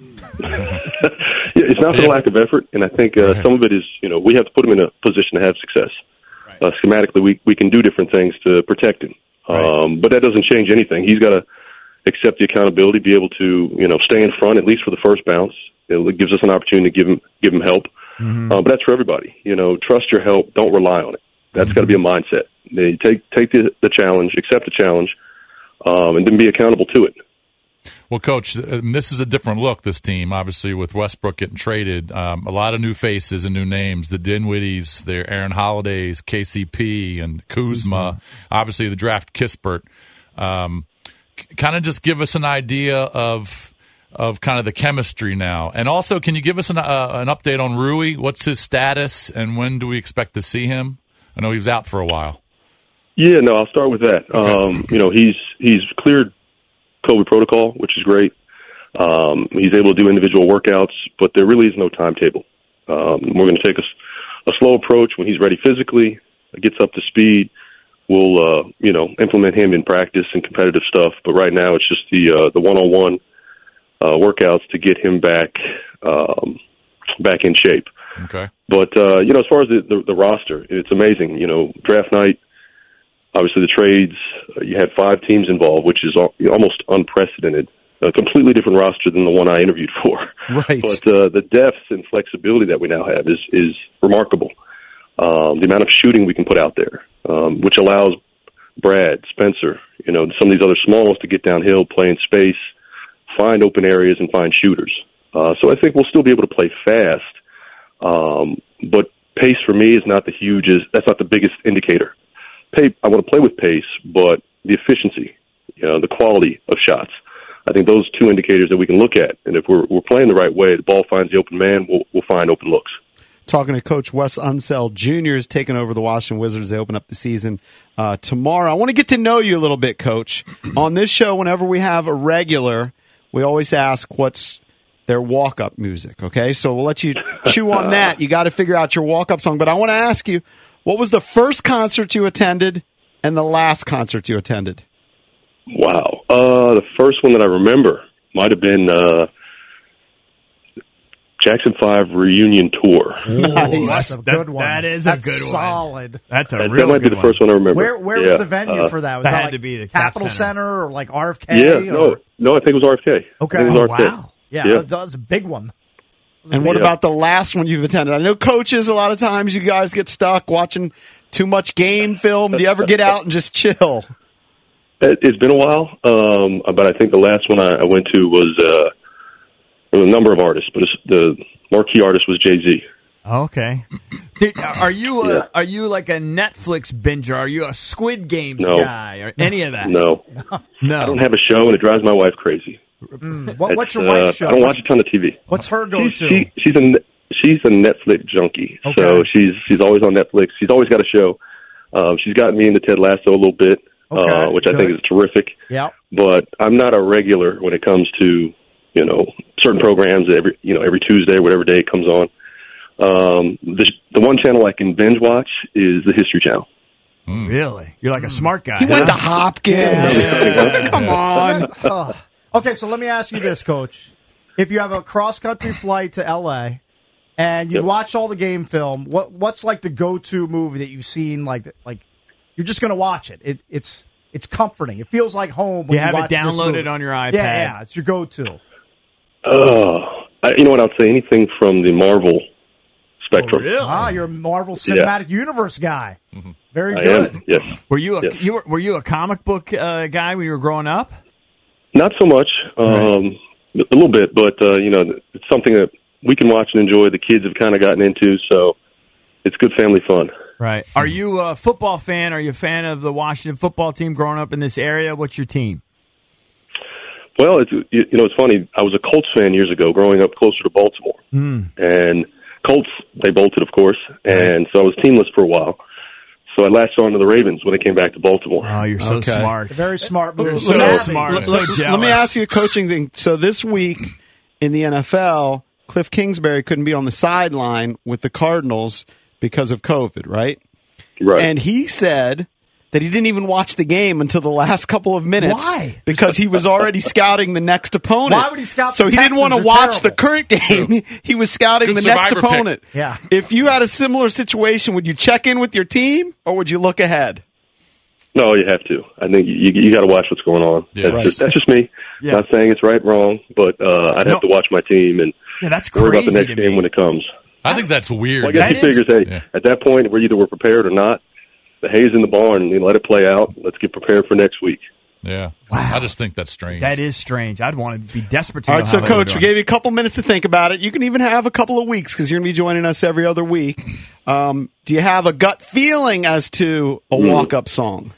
[SPEAKER 18] Yeah, it's not for the lack of effort, and I think uh, some of it is, you know, we have to put him in a position to have success. Right. Uh, schematically, we we can do different things to protect him, right. um, but that doesn't change anything. He's got to accept the accountability, be able to, you know, stay in front at least for the first bounce. It gives us an opportunity to give him give him help, mm-hmm. uh, but that's for everybody. You know, trust your help, don't rely on it. That's mm-hmm. got to be a mindset. They take take the, the challenge, accept the challenge, um, and then be accountable to it.
[SPEAKER 6] Well, Coach, this is a different look, this team, obviously, with Westbrook getting traded. Um, a lot of new faces and new names. The Dinwiddies, the Aaron Holidays, K C P, and Kuzma. Mm-hmm. Obviously, the draft Kispert. Um, c- kind of just give us an idea of of kind of the chemistry now. And also, can you give us an, uh, an update on Rui? What's his status, and when do we expect to see him? I know he was out for a while.
[SPEAKER 18] Yeah, no, I'll start with that. Okay. Um, you know, he's he's cleared COVID protocol, which is great. Um, he's able to do individual workouts, but there really is no timetable. Um, we're going to take a, a slow approach when he's ready physically, gets up to speed. We'll, uh, you know, implement him in practice and competitive stuff. But right now, it's just the uh, the one-on-one uh, workouts to get him back um, back in shape.
[SPEAKER 6] Okay.
[SPEAKER 18] But uh, you know, as far as the, the, the roster, it's amazing. You know, draft night. Obviously, the trades, uh, you had five teams involved, which is al- almost unprecedented. A completely different roster than the one I interviewed for.
[SPEAKER 5] Right.
[SPEAKER 18] But uh, the depth and flexibility that we now have is, is remarkable. Um, the amount of shooting we can put out there, um, which allows Brad, Spencer, you know, some of these other smalls to get downhill, play in space, find open areas, and find shooters. Uh, so I think we'll still be able to play fast. Um, but pace for me is not the hugest, that's not the biggest indicator. Pay, I want to play with pace, but the efficiency, you know, the quality of shots. I think those two indicators that we can look at. And if we're we're playing the right way, the ball finds the open man, we'll, we'll find open looks.
[SPEAKER 5] Talking to Coach Wes Unseld Junior is taking over the Washington Wizards. They open up the season uh, tomorrow. I want to get to know you a little bit, Coach. On this show, whenever we have a regular, we always ask what's their walk-up music, okay? So we'll let you chew on that. You got to figure out your walk-up song. But I want to ask you, what was the first concert you attended and the last concert you attended?
[SPEAKER 18] Wow. Uh, the first one that I remember might have been uh, Jackson five Reunion Tour.
[SPEAKER 4] Nice. That's a good one.
[SPEAKER 7] That is
[SPEAKER 4] That's
[SPEAKER 7] a good
[SPEAKER 4] solid.
[SPEAKER 7] one. That's a
[SPEAKER 18] that,
[SPEAKER 7] real
[SPEAKER 18] that might
[SPEAKER 7] good
[SPEAKER 18] be the
[SPEAKER 7] one.
[SPEAKER 18] first one I remember.
[SPEAKER 4] Where where
[SPEAKER 18] yeah.
[SPEAKER 4] was the venue
[SPEAKER 18] uh,
[SPEAKER 4] for that? Was
[SPEAKER 7] that
[SPEAKER 4] that
[SPEAKER 7] had
[SPEAKER 4] like
[SPEAKER 7] to be the Cap
[SPEAKER 4] Capitol
[SPEAKER 7] Center.
[SPEAKER 4] Center or like R F K?
[SPEAKER 18] Yeah,
[SPEAKER 4] or?
[SPEAKER 18] no, no, I think it was R F K.
[SPEAKER 4] Okay.
[SPEAKER 18] I think it was
[SPEAKER 4] Oh,
[SPEAKER 18] R F K.
[SPEAKER 4] wow. Yeah,
[SPEAKER 18] yeah.
[SPEAKER 4] that was a big one.
[SPEAKER 5] And what about the last one you've attended? I know coaches, a lot of times you guys get stuck watching too much game film. Do you ever get out and just chill?
[SPEAKER 18] It, it's been a while, um, but I think the last one I, I went to was uh, there was a number of artists, but it's, the marquee artist was Jay-Z.
[SPEAKER 7] Okay. Did, are you a,
[SPEAKER 18] Yeah.
[SPEAKER 7] are you like a Netflix binger? Are you a Squid Games
[SPEAKER 18] No.
[SPEAKER 7] guy or any of that?
[SPEAKER 18] No.
[SPEAKER 7] No.
[SPEAKER 18] I don't have a show, and it drives my wife crazy.
[SPEAKER 4] Mm, what, what's your
[SPEAKER 18] It's,
[SPEAKER 4] wife's
[SPEAKER 18] uh,
[SPEAKER 4] show?
[SPEAKER 18] I don't watch a ton of T V.
[SPEAKER 4] What's her go-to?
[SPEAKER 18] She's, she, she's a she's a Netflix junkie,
[SPEAKER 4] Okay.
[SPEAKER 18] so she's she's always on Netflix. She's always got a show. Um, she's gotten me into Ted Lasso a little bit,
[SPEAKER 4] Okay,
[SPEAKER 18] uh, which I think
[SPEAKER 4] good.
[SPEAKER 18] is terrific.
[SPEAKER 4] Yeah.
[SPEAKER 18] But I'm not a regular when it comes to you know certain programs every you know every Tuesday or whatever day it comes on. Um, the the one channel I can binge watch is the History Channel.
[SPEAKER 7] Really? You're like a smart guy.
[SPEAKER 5] He
[SPEAKER 7] huh?
[SPEAKER 5] went to Hopkins. Come on.
[SPEAKER 4] Oh. Okay, so let me ask you this, Coach. If you have a cross-country flight to L A and you
[SPEAKER 18] Yep.
[SPEAKER 4] watch all the game film, what what's like the go-to movie that you've seen? Like, like you're just going to watch it. it. It's it's comforting. It feels like home when
[SPEAKER 7] You
[SPEAKER 4] you,
[SPEAKER 7] have it
[SPEAKER 4] watch this
[SPEAKER 7] downloaded
[SPEAKER 4] movie.
[SPEAKER 7] on your iPad.
[SPEAKER 4] Yeah, yeah, it's your go-to.
[SPEAKER 18] Oh, I, you know what? I'll say anything from the Marvel spectrum.
[SPEAKER 4] Ah, you're a Marvel Cinematic Universe guy. Very
[SPEAKER 18] I
[SPEAKER 4] good.
[SPEAKER 18] am. Yes.
[SPEAKER 7] Were you a
[SPEAKER 18] Yes.
[SPEAKER 7] you were, were you a comic book uh, guy when you were growing up?
[SPEAKER 18] Not so much, um, a little bit, but uh, you know, it's something that we can watch and enjoy. The kids have kind of gotten into, so it's good family fun.
[SPEAKER 7] Right. Are you a football fan? Are you a fan of the Washington football team growing up in this area? What's your team?
[SPEAKER 18] Well, it's you you know, it's funny. I was a Colts fan years ago, growing up closer to Baltimore,
[SPEAKER 7] Mm.
[SPEAKER 18] and Colts they bolted, of course, and so I was teamless for a while. So I latched on to the Ravens when I came back to Baltimore.
[SPEAKER 7] Oh, you're so
[SPEAKER 5] Okay.
[SPEAKER 7] smart.
[SPEAKER 4] Very smart move.
[SPEAKER 7] You're
[SPEAKER 5] Let
[SPEAKER 7] so
[SPEAKER 5] me ask-
[SPEAKER 7] smart.
[SPEAKER 5] Let,
[SPEAKER 7] So
[SPEAKER 5] let- let
[SPEAKER 7] jealous.
[SPEAKER 5] me ask you a coaching thing. So this week in the N F L, Cliff Kingsbury couldn't be on the sideline with the Cardinals because of COVID, right?
[SPEAKER 18] Right.
[SPEAKER 5] And he said that he didn't even watch the game until the last couple of minutes.
[SPEAKER 4] Why?
[SPEAKER 5] Because he was already scouting the next opponent.
[SPEAKER 4] Why would he scout
[SPEAKER 5] So
[SPEAKER 4] the
[SPEAKER 5] he didn't want to
[SPEAKER 4] Texans?
[SPEAKER 5] watch
[SPEAKER 4] They're
[SPEAKER 5] the current game. He was scouting
[SPEAKER 6] Good
[SPEAKER 5] the next
[SPEAKER 6] survivor pick.
[SPEAKER 5] opponent.
[SPEAKER 4] Yeah.
[SPEAKER 5] If you had a similar situation, would you check in with your team or would you look ahead?
[SPEAKER 18] No, you have to. I think you you got to watch what's going on.
[SPEAKER 6] Yeah,
[SPEAKER 18] that's,
[SPEAKER 6] right.
[SPEAKER 18] just, that's just me.
[SPEAKER 7] Yeah.
[SPEAKER 18] Not saying it's right, wrong, but uh, I'd
[SPEAKER 7] No.
[SPEAKER 18] have to watch my team and
[SPEAKER 7] Yeah, that's
[SPEAKER 18] worry about the
[SPEAKER 7] crazy
[SPEAKER 18] next
[SPEAKER 7] to
[SPEAKER 18] game
[SPEAKER 7] me.
[SPEAKER 18] when it comes.
[SPEAKER 6] I think that's weird.
[SPEAKER 18] Well, I guess
[SPEAKER 7] That
[SPEAKER 18] he
[SPEAKER 7] is-
[SPEAKER 18] figures, hey,
[SPEAKER 6] Yeah.
[SPEAKER 18] at that point, we either we're prepared or not. The hay's in the barn. You know, let it play out. Let's get prepared for next week.
[SPEAKER 6] Yeah. Wow. I just think that's strange.
[SPEAKER 7] That is strange. I'd want to be desperate to
[SPEAKER 5] All
[SPEAKER 7] know
[SPEAKER 5] right, so
[SPEAKER 7] how they were
[SPEAKER 5] Coach, we
[SPEAKER 7] doing.
[SPEAKER 5] gave you a couple minutes to think about it. You can even have a couple of weeks because you're going to be joining us every other week. Um, do you have a gut feeling as to a
[SPEAKER 18] Mm.
[SPEAKER 5] walk-up song?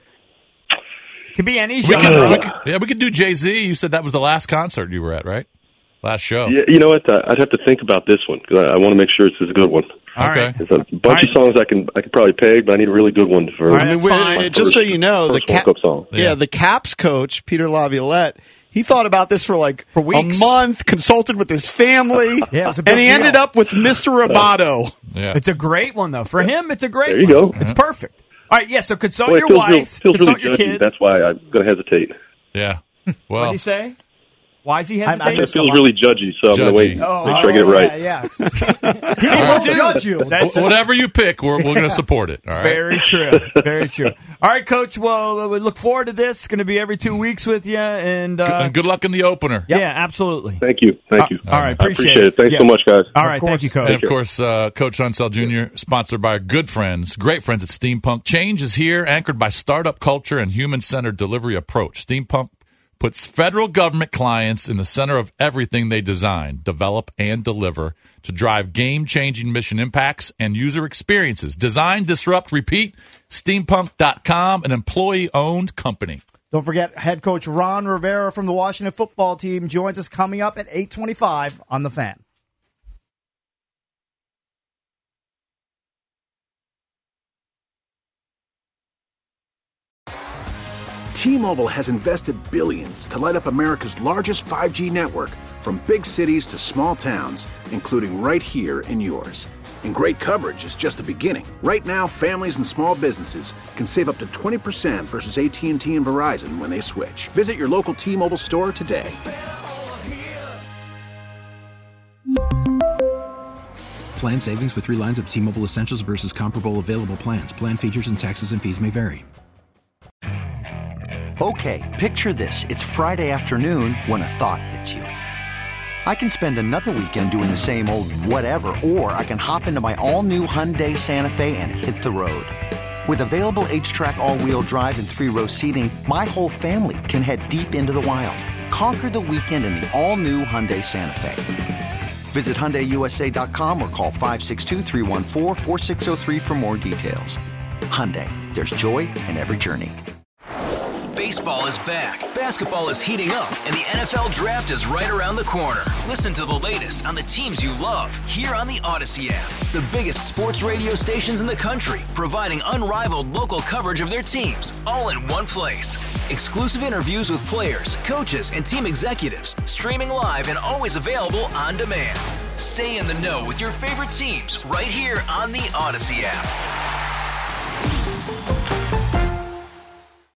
[SPEAKER 7] Could be any
[SPEAKER 6] we
[SPEAKER 7] genre.
[SPEAKER 6] could, we could, yeah, we could do Jay-Z. You said that was the last concert you were at, right? Last show.
[SPEAKER 18] Yeah, you know what? Uh, I'd have to think about this one because I, I want to make sure it's a good one.
[SPEAKER 7] All
[SPEAKER 6] Okay.
[SPEAKER 7] right.
[SPEAKER 18] There's a bunch of songs I can I could probably peg, but I need a really good one for.
[SPEAKER 7] All right,
[SPEAKER 5] I mean,
[SPEAKER 7] that's
[SPEAKER 5] we-
[SPEAKER 7] fine.
[SPEAKER 5] just so
[SPEAKER 18] First-
[SPEAKER 5] you know, the
[SPEAKER 18] first
[SPEAKER 5] Cap-
[SPEAKER 18] walk-up song.
[SPEAKER 5] yeah.
[SPEAKER 6] Yeah.
[SPEAKER 5] the Caps coach, Peter Laviolette, he thought about this for like
[SPEAKER 7] For
[SPEAKER 5] a
[SPEAKER 7] weeks.
[SPEAKER 5] month, consulted with his family,
[SPEAKER 4] Yeah, it was a
[SPEAKER 5] and
[SPEAKER 4] big
[SPEAKER 5] he
[SPEAKER 4] deal.
[SPEAKER 5] ended up with Mister Roboto.
[SPEAKER 6] Yeah.
[SPEAKER 7] It's a great one, though. For him, it's a great
[SPEAKER 18] There you
[SPEAKER 7] one.
[SPEAKER 18] go.
[SPEAKER 7] It's perfect. All right, yeah, so consult
[SPEAKER 18] Boy, it
[SPEAKER 7] your
[SPEAKER 18] feels,
[SPEAKER 7] wife,
[SPEAKER 18] real, feels
[SPEAKER 7] consult
[SPEAKER 18] really
[SPEAKER 7] your
[SPEAKER 18] judgy.
[SPEAKER 7] kids.
[SPEAKER 18] That's why I'm going to hesitate.
[SPEAKER 6] Yeah.
[SPEAKER 7] What
[SPEAKER 6] Well,
[SPEAKER 7] did he say? Why is he
[SPEAKER 4] I'm- I'm
[SPEAKER 7] hesitating?
[SPEAKER 18] It feels really judgy, so I'm going to wait.
[SPEAKER 6] Judgy.
[SPEAKER 7] Oh,
[SPEAKER 18] make sure I get it right.
[SPEAKER 4] Yeah, yeah. He
[SPEAKER 6] All
[SPEAKER 4] won't
[SPEAKER 6] right.
[SPEAKER 4] judge you.
[SPEAKER 7] That's
[SPEAKER 6] wh- whatever you pick, we're, we're going to support it. All right.
[SPEAKER 7] very true. Very true. All right, Coach. Well, we look forward to this. It's going to be every two weeks with you, and uh,
[SPEAKER 6] and good luck in the opener.
[SPEAKER 7] yeah, absolutely.
[SPEAKER 18] Thank you. Thank you.
[SPEAKER 7] All right,
[SPEAKER 18] I
[SPEAKER 7] appreciate,
[SPEAKER 18] appreciate it. Thanks
[SPEAKER 7] Yeah.
[SPEAKER 18] so much, guys.
[SPEAKER 7] All right, thank you, Coach.
[SPEAKER 6] And of course, uh, Coach Unseld Junior, sponsored by our good friends, great friends at Steampunk. Change is here, anchored by startup culture and human-centered delivery approach. Steampunk puts federal government clients in the center of everything they design, develop, and deliver to drive game-changing mission impacts and user experiences. Design, disrupt, repeat. Steampunk dot com, an employee-owned company.
[SPEAKER 4] Don't forget, head coach Ron Rivera from the Washington football team joins us coming up at eight twenty-five on The Fan.
[SPEAKER 11] T-Mobile has invested billions to light up America's largest five G network, from big cities to small towns, including right here in yours. And great coverage is just the beginning. Right now, families and small businesses can save up to twenty percent versus A T and T and Verizon when they switch. Visit your local T-Mobile store today.
[SPEAKER 12] Plan savings with three lines of T-Mobile Essentials versus comparable available plans. Plan features and taxes and fees may vary.
[SPEAKER 3] Okay, picture this. It's Friday afternoon when a thought hits you. I can spend another weekend doing the same old whatever, or I can hop into my all-new Hyundai Santa Fe and hit the road. With available H-Track all-wheel drive and three-row seating, my whole family can head deep into the wild. Conquer the weekend in the all-new Hyundai Santa Fe. Visit Hyundai U S A dot com or call five six two, three one four, four six zero three for more details. Hyundai, there's joy in every journey.
[SPEAKER 17] Baseball is back, basketball is heating up, and the N F L Draft is right around the corner. Listen to the latest on the teams you love here on the Odyssey app. The biggest sports radio stations in the country, providing unrivaled local coverage of their teams, all in one place. Exclusive interviews with players, coaches, and team executives, streaming live and always available on demand. Stay in the know with your favorite teams right here on the Odyssey app.